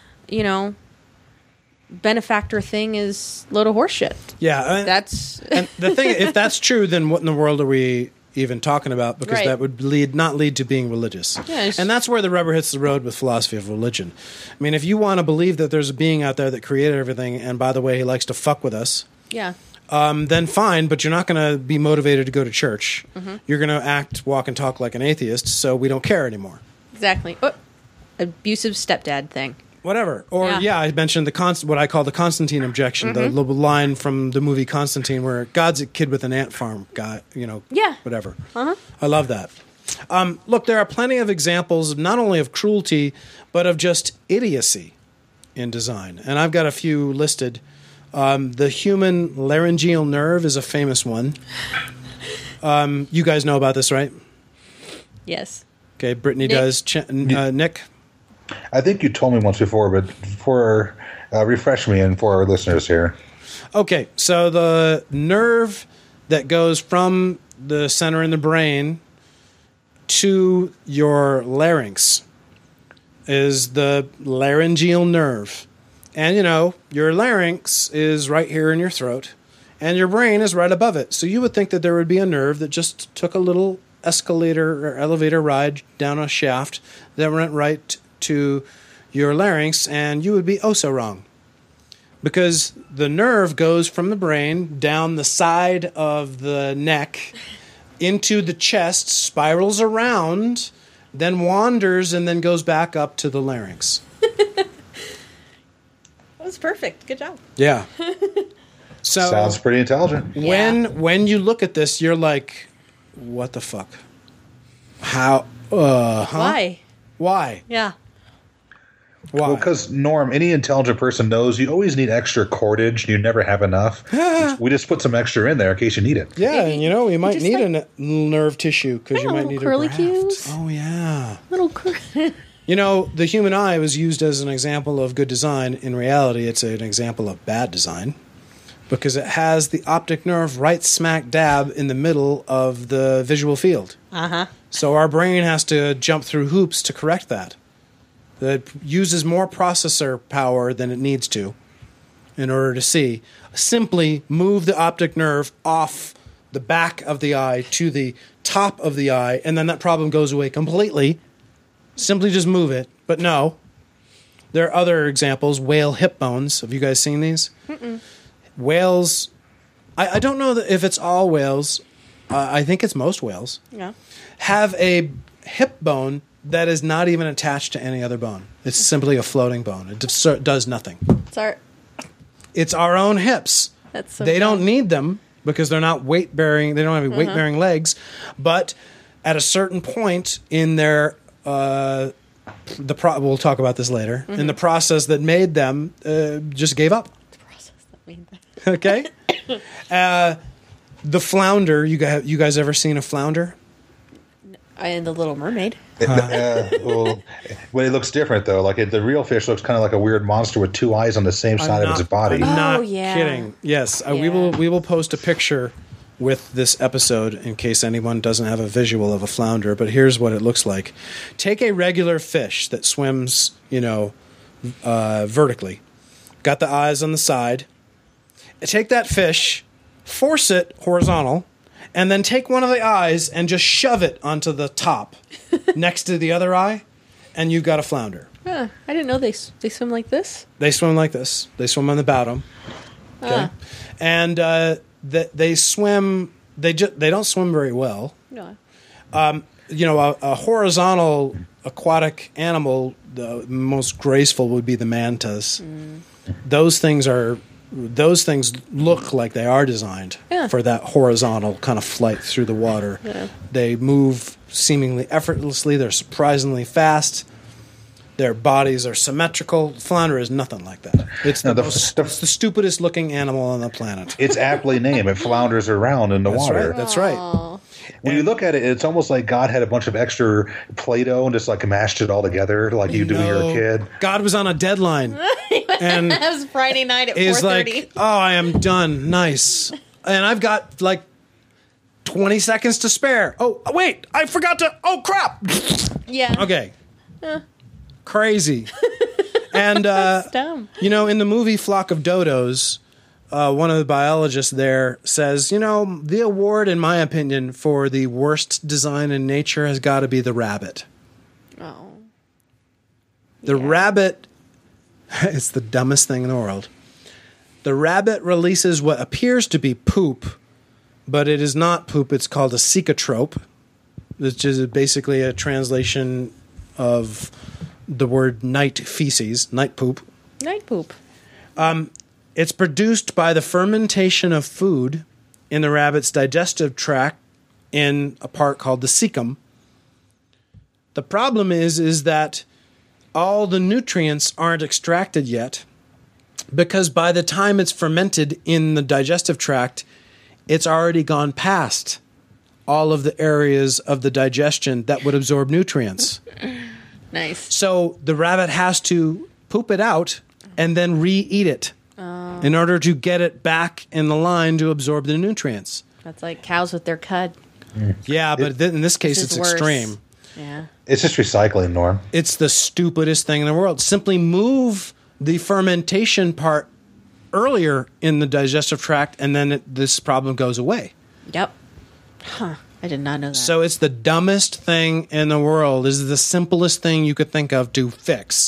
benefactor thing is a load of horseshit. Yeah. That's And the thing, if that's true, then what in the world are we even talking about? Because Right. that would not lead to being religious. Yeah, it's- and that's where the rubber hits the road with philosophy of religion. I mean, if you want to believe that there's a being out there that created everything, and by the way, he likes to fuck with us, yeah. then fine, but you're not going to be motivated to go to church. Mm-hmm. You're going to act, walk, and talk like an atheist, so we don't care anymore. Exactly. Oh, abusive stepdad thing. Whatever. Or, Yeah. I mentioned what I call the Constantine objection, the little line from the movie Constantine where God's a kid with an ant farm guy, Yeah. whatever. Uh-huh. I love that. Look, there are plenty of examples, not only of cruelty, but of just idiocy in design. And I've got a few listed. The human laryngeal nerve is a famous one. You guys know about this, right? Yes. Okay, Brittany Nick? does. Nick? I think you told me once before, but refresh me and for our listeners here. Okay, so the nerve that goes from the center in the brain to your larynx is the laryngeal nerve. And, your larynx is right here in your throat, and your brain is right above it. So you would think that there would be a nerve that just took a little escalator or elevator ride down a shaft that went right to your larynx, and you would be oh so wrong. Because the nerve goes from the brain down the side of the neck into the chest, spirals around, then wanders, and then goes back up to the larynx. That was perfect. Good job. Yeah. So Sounds pretty intelligent. when you look at this, you're like, what the fuck? How? Huh? Why? Yeah. Why? Well, because Norm, any intelligent person knows you always need extra cordage. You never have enough. We just put some extra in there in case you need it. Yeah, and you might just need like- a nerve tissue because you Yeah, might little need curly a graft. cues. Oh yeah. Little. The human eye was used as an example of good design. In reality, it's an example of bad design because it has the optic nerve right smack dab in the middle of the visual field. Uh-huh. So our brain has to jump through hoops to correct that. That uses more processor power than it needs to in order to see. Simply move the optic nerve off the back of the eye to the top of the eye, and then that problem goes away completely. Simply just move it. But no. There are other examples. Whale hip bones. Have you guys seen these? Mm-mm. Whales. I don't know if it's all whales. I think it's most whales. Yeah. Have a hip bone that is not even attached to any other bone. It's simply a floating bone. It does nothing. It's our own hips. That's so They dumb. don't need them because they're not weight bearing. They don't have weight bearing legs. But at a certain point in their we'll talk about this later. In the process that made them, just gave up. Okay. The flounder. You guys ever seen a flounder? And the Little Mermaid. Well, it looks different though. Like the real fish looks kind of like a weird monster with two eyes on the same side of its body. I'm not yeah. kidding. Yes, we Yeah. will post a picture with this episode in case anyone doesn't have a visual of a flounder. But here's what it looks like. Take a regular fish that swims, vertically. Got the eyes on the side. Take that fish, force it horizontal, and then take one of the eyes and just shove it onto the top next to the other eye, and you've got a flounder. I didn't know they swim like this. They swim like this. They swim on the bottom. Okay. And they swim. They don't swim very well. No. A horizontal aquatic animal, the most graceful would be the mantas. Those things look like they are designed for that horizontal kind of flight through the water. Yeah. They move seemingly effortlessly. They're surprisingly fast. Their bodies are symmetrical. Flounder is nothing like that. It's it's the stupidest looking animal on the planet. It's aptly named. It flounders around in the water. Right. That's right. Aw. When you look at it, it's almost like God had a bunch of extra Play-Doh and just like mashed it all together like you do when you're a kid. God was on a deadline. And That was Friday night at 4:30. is like, oh, I am done. Nice. And I've got like 20 seconds to spare. Oh, wait, I forgot to. Oh, crap. yeah. Okay. Crazy. And, Dumb. in the movie Flock of Dodos, one of the biologists there says, the award, in my opinion, for the worst design in nature has got to be the rabbit. Oh. The rabbit, it's the dumbest thing in the world. The rabbit releases what appears to be poop, but it is not poop. It's called a cecotrope, which is basically a translation of the word night feces, night poop. Night poop. It's produced by the fermentation of food in the rabbit's digestive tract in a part called the cecum. The problem is that all the nutrients aren't extracted yet, because by the time it's fermented in the digestive tract, it's already gone past all of the areas of the digestion that would absorb nutrients. Nice. So the rabbit has to poop it out and then re-eat it in order to get it back in the line to absorb the nutrients. That's like cows with their cud. Yeah, but in this case, This it's is worse. extreme. Yeah. It's just recycling, Norm. It's the stupidest thing in the world. Simply move the fermentation part earlier in the digestive tract, and then this problem goes away. Yep. Huh. I did not know that. So it's the dumbest thing in the world. This is the simplest thing you could think of to fix.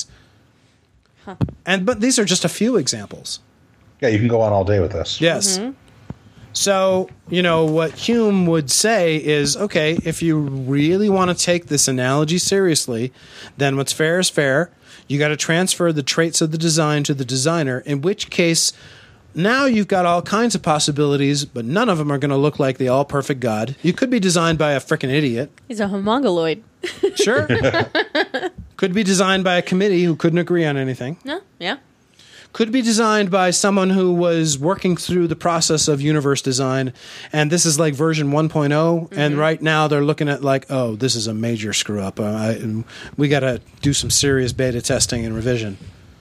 But these are just a few examples. Yeah, you can go on all day with this. Yes. So, what Hume would say is, okay, if you really want to take this analogy seriously, then what's fair is fair. You got to transfer the traits of the design to the designer, in which case now you've got all kinds of possibilities, but none of them are going to look like the all-perfect God. You could be designed by a frickin' idiot. He's a homongoloid. Sure. Could be designed by a committee who couldn't agree on anything. No? Yeah. Could be designed by someone who was working through the process of universe design, and this is like version 1.0, and right now they're looking at like, oh, this is a major screw up. We got to do some serious beta testing and revision.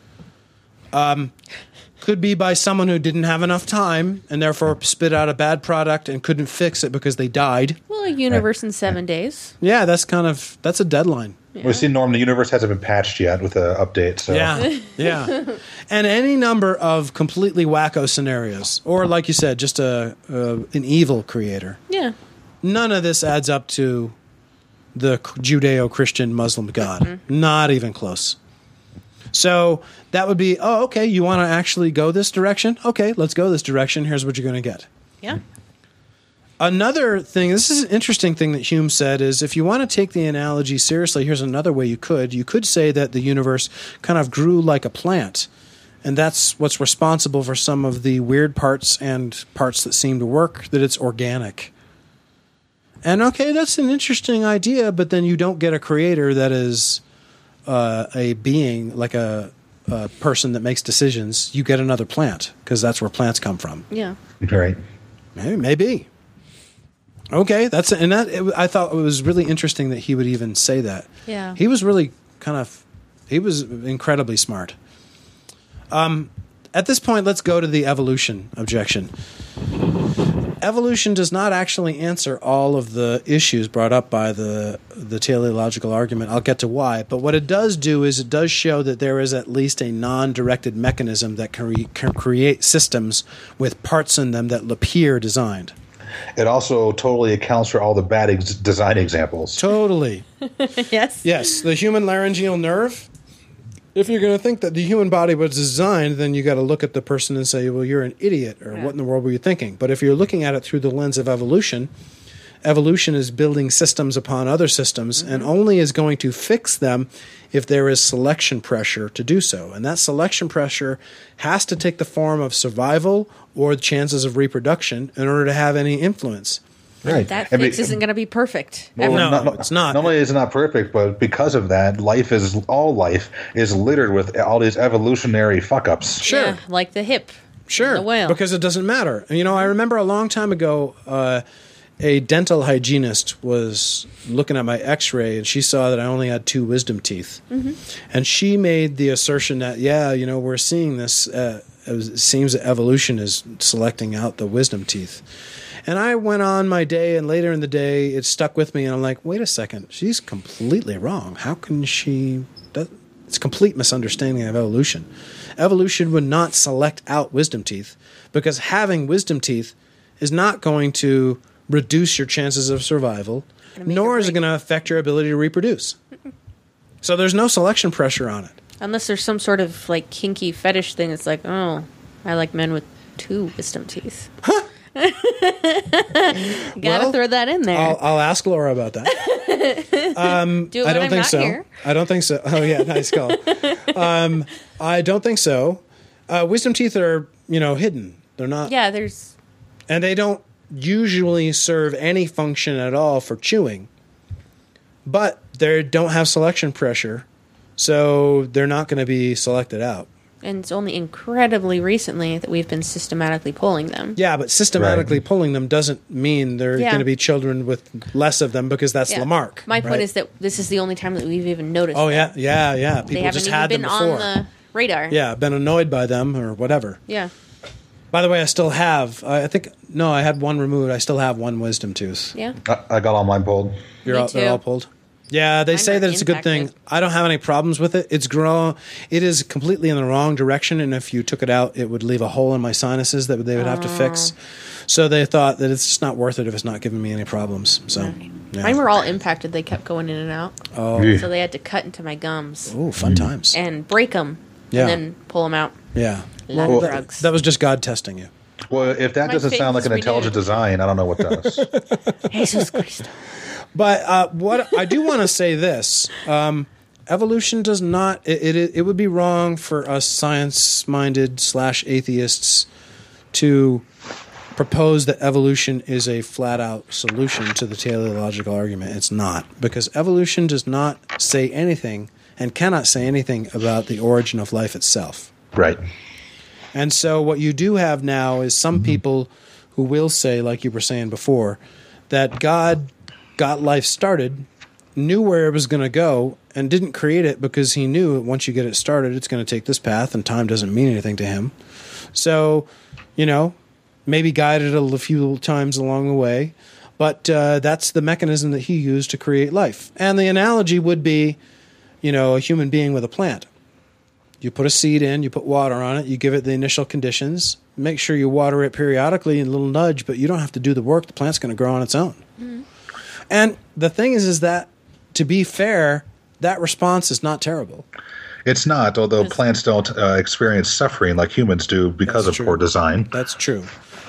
Could be by someone who didn't have enough time and therefore spit out a bad product and couldn't fix it because they died. Well, a universe in 7 days. Yeah, that's a deadline. We see, Norm, the universe hasn't been patched yet with the update. So. Yeah. And any number of completely wacko scenarios, or like you said, just an evil creator. Yeah. None of this adds up to the Judeo-Christian Muslim God. Not even close. So that would be, oh, okay, you want to actually go this direction? Okay, let's go this direction. Here's what you're going to get. Yeah. Another thing, this is an interesting thing that Hume said, is if you want to take the analogy seriously, here's another way you could. You could say that the universe kind of grew like a plant, and that's what's responsible for some of the weird parts and parts that seem to work, that it's organic. And okay, that's an interesting idea, but then you don't get a creator that is a being, like a person that makes decisions. You get another plant, because that's where plants come from. Yeah. Right. Maybe. Okay, I thought it was really interesting that he would even say that. Yeah. He was really he was incredibly smart. At this point, let's go to the evolution objection. Evolution does not actually answer all of the issues brought up by the teleological argument. I'll get to why. But what it does do is it does show that there is at least a non-directed mechanism that can create systems with parts in them that appear designed. It also totally accounts for all the bad design examples. Totally. Yes. Yes, the human laryngeal nerve. If you're going to think that the human body was designed, then you got to look at the person and say, well, you're an idiot, or what in the world were you thinking? But if you're looking at it through the lens of evolution, evolution is building systems upon other systems and only is going to fix them if there is selection pressure to do so. And that selection pressure has to take the form of survival or chances of reproduction in order to have any influence. Right. That fix isn't going to be perfect. Well, No, it's not. Not only is it not perfect, but because of that, life is littered with all these evolutionary fuck-ups. Sure. Yeah, like the hip. Sure, The whale. because it doesn't matter. I remember a long time ago a dental hygienist was looking at my x-ray, and she saw that I only had 2 wisdom teeth. And she made the assertion that, we're seeing this. It seems that evolution is selecting out the wisdom teeth. And I went on my day, and later in the day, it stuck with me, and I'm like, wait a second, she's completely wrong. How can she... It's a complete misunderstanding of evolution. Evolution would not select out wisdom teeth, because having wisdom teeth is not going to reduce your chances of survival, nor is it going to affect your ability to reproduce. So there's no selection pressure on it. Unless there's some sort of like kinky fetish thing. It's like, oh, I like men with 2 wisdom teeth. Gotta throw that in there. I'll ask Laura about that. Do it when I'm not here. I don't think so. Oh yeah, nice call. I don't think so. Wisdom teeth are, hidden. They're not. Yeah, there's. And they don't usually serve any function at all for chewing. But they don't have selection pressure, so they're not going to be selected out. And it's only incredibly recently that we've been systematically pulling them. Yeah, but systematically pulling them doesn't mean there are going to be children with less of them, because that's Lamarck. My point is that this is the only time that we've even noticed them. Yeah. People they just haven't had even them been before. on the radar. Yeah, been annoyed by them or whatever. Yeah. By the way, I still have, I had 1 removed. I still have 1 wisdom tooth. Yeah. I got all mine pulled. They're all pulled? Yeah, they say that it's a good thing. I don't have any problems with it. It is completely in the wrong direction, and if you took it out, it would leave a hole in my sinuses that they would have to fix. So they thought that it's just not worth it if it's not giving me any problems. So mine were all impacted. They kept going in and out. Oh, so they had to cut into my gums. Oh, fun times. And break them, and then pull them out. Yeah. Well, drugs. That was just God testing you. Well, if that doesn't sound like an intelligent design, I don't know what does. Jesus Christ. But what I do want to say this: evolution does not. It would be wrong for us science-minded / atheists to propose that evolution is a flat-out solution to the teleological argument. It's not, because evolution does not say anything and cannot say anything about the origin of life itself. Right. And so what you do have now is some people who will say, like you were saying before, that God got life started, knew where it was going to go, and didn't create it because he knew once you get it started, it's going to take this path, and time doesn't mean anything to him. So, maybe guided it a few times along the way, but that's the mechanism that he used to create life. And the analogy would be, a human being with a plant. You put a seed in, you put water on it, you give it the initial conditions, make sure you water it periodically, and a little nudge, but you don't have to do the work. The plant's going to grow on its own. Mm-hmm. And the thing is that, to be fair, that response is not terrible. It's not, although plants don't experience suffering like humans do because of poor design. That's true.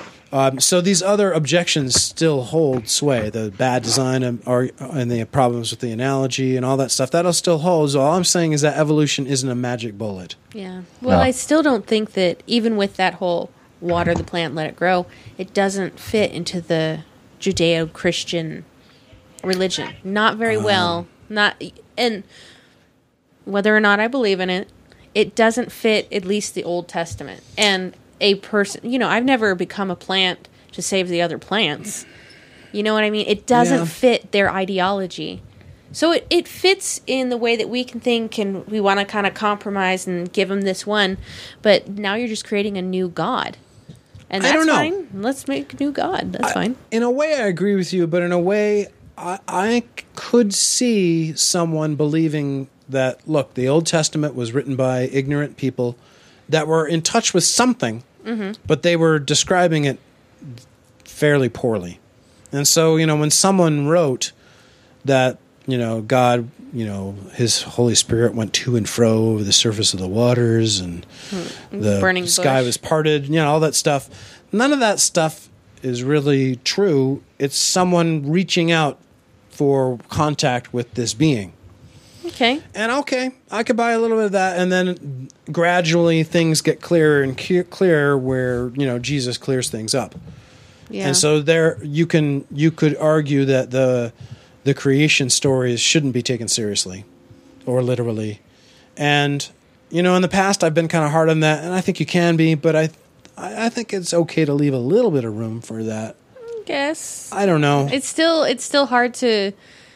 So these other objections still hold sway. The bad design and the problems with the analogy and all that stuff, that'll still hold. So all I'm saying is that evolution isn't a magic bullet. Yeah. Well, I still don't think that even with that whole water the plant, let it grow, it doesn't fit into the Judeo-Christian religion. Not very well. And whether or not I believe in it, it doesn't fit at least the Old Testament. And a person, I've never become a plant to save the other plants. You know what I mean? It doesn't fit their ideology. So it fits in the way that we can think, and we want to kind of compromise and give them this one. But now you're just creating a new God. And that's fine. Let's make a new God. That's fine. In a way, I agree with you, but in a way, I could see someone believing that, look, the Old Testament was written by ignorant people that were in touch with something, but they were describing it fairly poorly. And so, when someone wrote that, God, his Holy Spirit went to and fro over the surface of the waters, and the burning sky was parted, all that stuff. None of that stuff is really true. It's someone reaching out for contact with this being. Okay. And I could buy a little bit of that, and then gradually things get clearer and clearer where, Jesus clears things up. Yeah. And so there you could argue that the creation stories shouldn't be taken seriously or literally. And in the past I've been kind of hard on that, and I think you can be, but I think it's okay to leave a little bit of room for that guess. I don't know. It's still hard to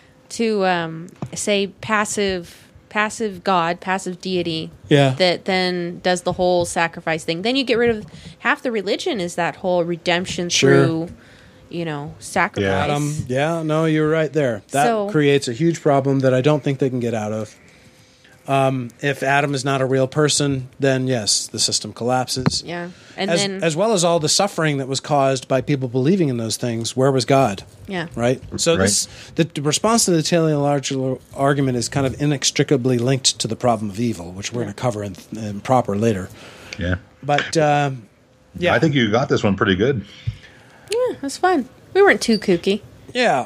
say passive God, passive deity. Yeah. That then does the whole sacrifice thing. Then you get rid of half the religion is that whole redemption Sure. through, sacrifice. Yeah, no, you're right there. That So- creates a huge problem that I don't think they can get out of. If Adam is not a real person, then yes, the system collapses. Yeah. And as, then as well as all the suffering that was caused by people believing in those things, where was God? yeah. Right? So Right. the response to the teleological argument is kind of inextricably linked to the problem of evil, which we're going to cover in proper later. Yeah. But yeah, I think you got this one pretty good. Yeah, it was fun. We weren't too kooky. yeah.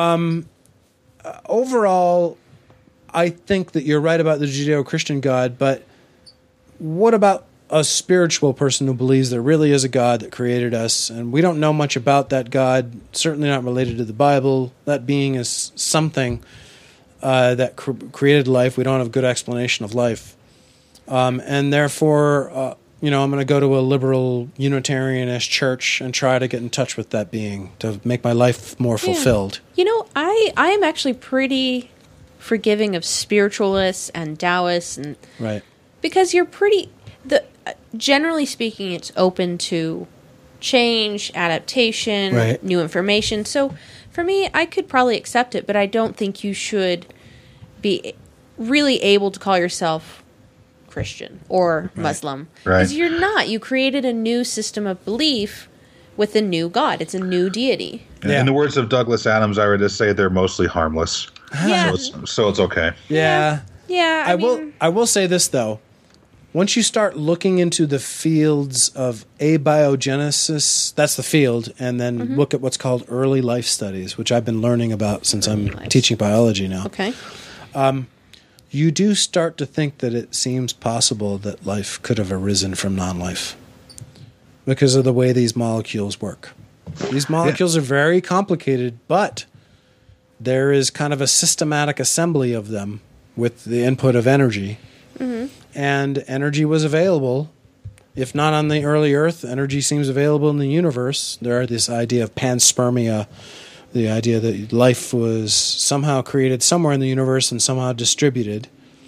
Overall, I think that you're right about the Judeo-Christian God, but what about a spiritual person who believes there really is a God that created us, and we don't know much about that God, certainly not related to the Bible. That being is something that created life. We don't have a good explanation of life. And therefore, I'm going to go to a liberal Unitarianist church and try to get in touch with that being to make my life more fulfilled. I am actually pretty forgiving of spiritualists and Taoists, and Right. because you're generally speaking, it's open to change, adaptation, Right. new information. So for me, I could probably accept it, but I don't think you should be really able to call yourself Christian or Muslim. Right. Because you're not. You created a new system of belief with a new God. It's a new deity. Yeah. In the words of Douglas Adams, I would just say they're mostly harmless. Yeah. So it's okay. Yeah. Yeah, I will say this though. Once you start looking into the fields of abiogenesis, that's the field, and then look at what's called early life studies, which I've been learning about since I'm teaching biology now. Okay. You do start to think that it seems possible that life could have arisen from non-life because of the way these molecules work. These molecules are very complicated, but there is kind of a systematic assembly of them with the input of energy. And energy was available. If not on the early Earth, energy seems available in the universe. There are this idea of panspermia, the idea that life was somehow created somewhere in the universe and somehow distributed.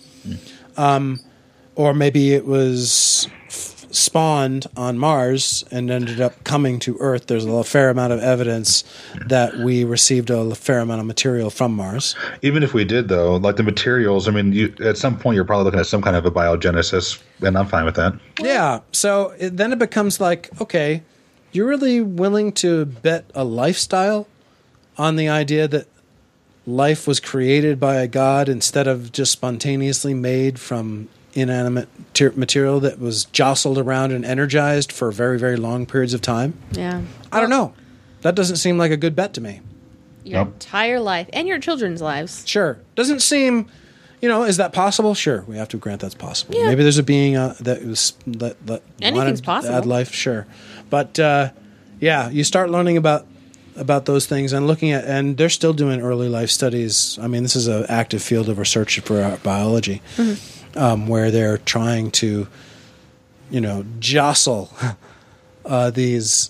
Or maybe it was spawned on Mars and ended up coming to Earth. There's a fair amount of evidence that we received a fair amount of material from Mars. Even if we did, though, like the materials, I mean, at some point you're probably looking at some kind of a biogenesis, and I'm fine with that. Yeah. So then it becomes like, okay, you're really willing to bet a lifestyle on the idea that life was created by a god instead of just spontaneously made from inanimate material that was jostled around and energized for very, very long periods of time? Yeah. I don't know. That doesn't seem like a good bet to me. Your Nope. entire life and your children's lives. Sure. Doesn't seem, is that possible? Sure. We have to grant that's possible. Yeah. Maybe there's a being that was that Anything's wanted to possible. add life. Sure. But yeah, you start learning about those things and looking at, and they're still doing early life studies. I mean, this is an active field of research for biology, where they're trying to, jostle these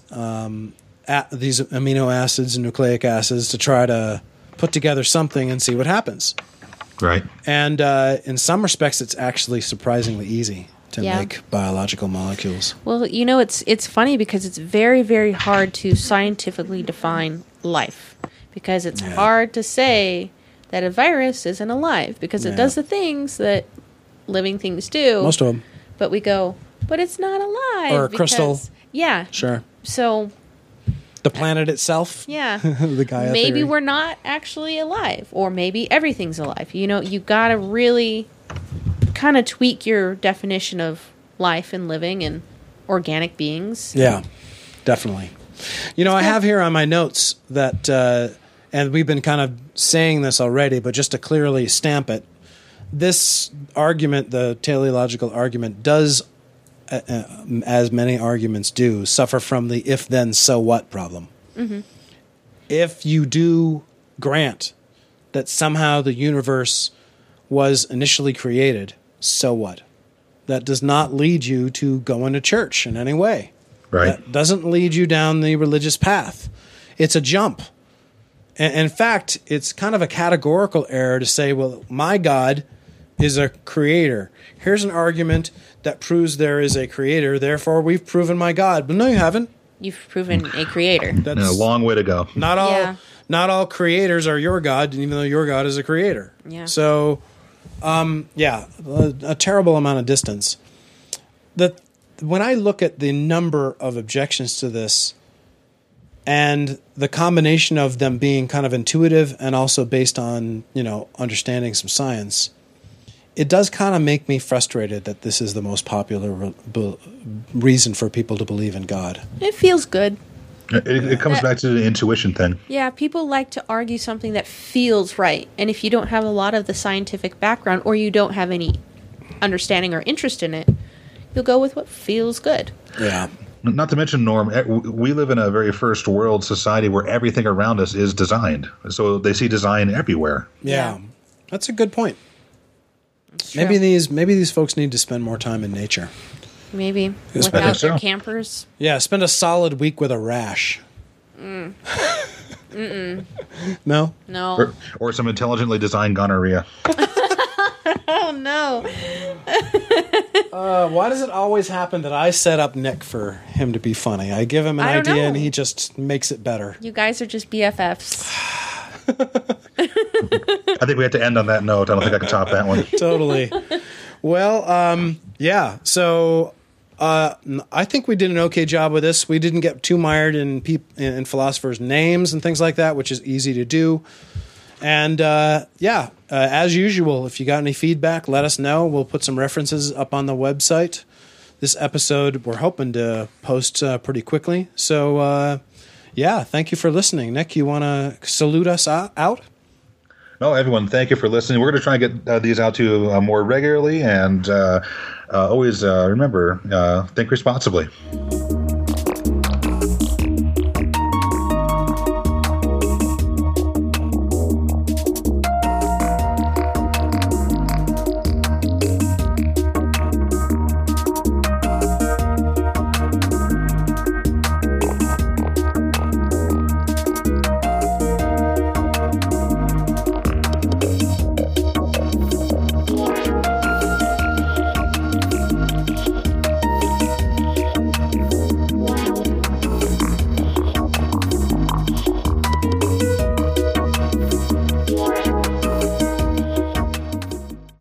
amino acids and nucleic acids to try to put together something and see what happens. Right. And in some respects, it's actually surprisingly easy to Yeah. make biological molecules. Well, it's funny because it's very, very hard to scientifically define life because it's hard to say that a virus isn't alive because it Yeah. does the things that living things do. Most of them, But we go, but it's not alive. Or a crystal. because- Yeah. sure. So, The planet itself, yeah. the Gaia Maybe theory. we're not actually alive, or maybe everything's alive. You got to really kind of tweak your definition of life and living and organic beings. Yeah, definitely. I have here on my notes that, and we've been kind of saying this already, but just to clearly stamp it, this argument, the teleological argument, does, as many arguments do, suffer from the if then so what problem. If you do grant that somehow the universe was initially created, so what? That does not lead you to go into church in any way. Right. That doesn't lead you down the religious path. It's a jump. And in fact, it's kind of a categorical error to say, well, my God is a creator. Here's an argument that proves there is a creator, therefore we've proven my God. But no, you haven't. You've proven a creator. That's A long way to go. Not all creators are your God, even though your God is a creator. Yeah. So, a terrible amount of distance. When I look at the number of objections to this and the combination of them being kind of intuitive and also based on, understanding some science, it does kind of make me frustrated that this is the most popular reason for people to believe in God. It feels good. It comes back to the intuition thing. Yeah, people like to argue something that feels right. And if you don't have a lot of the scientific background or you don't have any understanding or interest in it, you'll go with what feels good. Yeah. Not to mention, Norm, we live in a very first world society where everything around us is designed. So they see design everywhere. Yeah. That's a good point. It's Maybe true. these folks need to spend more time in nature. Maybe. Yes, Without I think their so. campers. Yeah, spend a solid week with a rash. No? No. Or some intelligently designed gonorrhea. Oh, no. Why does it always happen that I set up Nick for him to be funny? I give him an I don't idea know. and he just makes it better. You guys are just BFFs. I think we have to end on that note. I don't think I can top that one. Totally. Well, yeah. So I think we did an okay job with this. We didn't get too mired in philosophers' names and things like that, which is easy to do. And as usual, if you got any feedback, let us know. We'll put some references up on the website. This episode we're hoping to post pretty quickly. So, thank you for listening. Nick, you want to salute us out? No, everyone, thank you for listening. We're going to try and get these out to you more regularly. And always remember, think responsibly.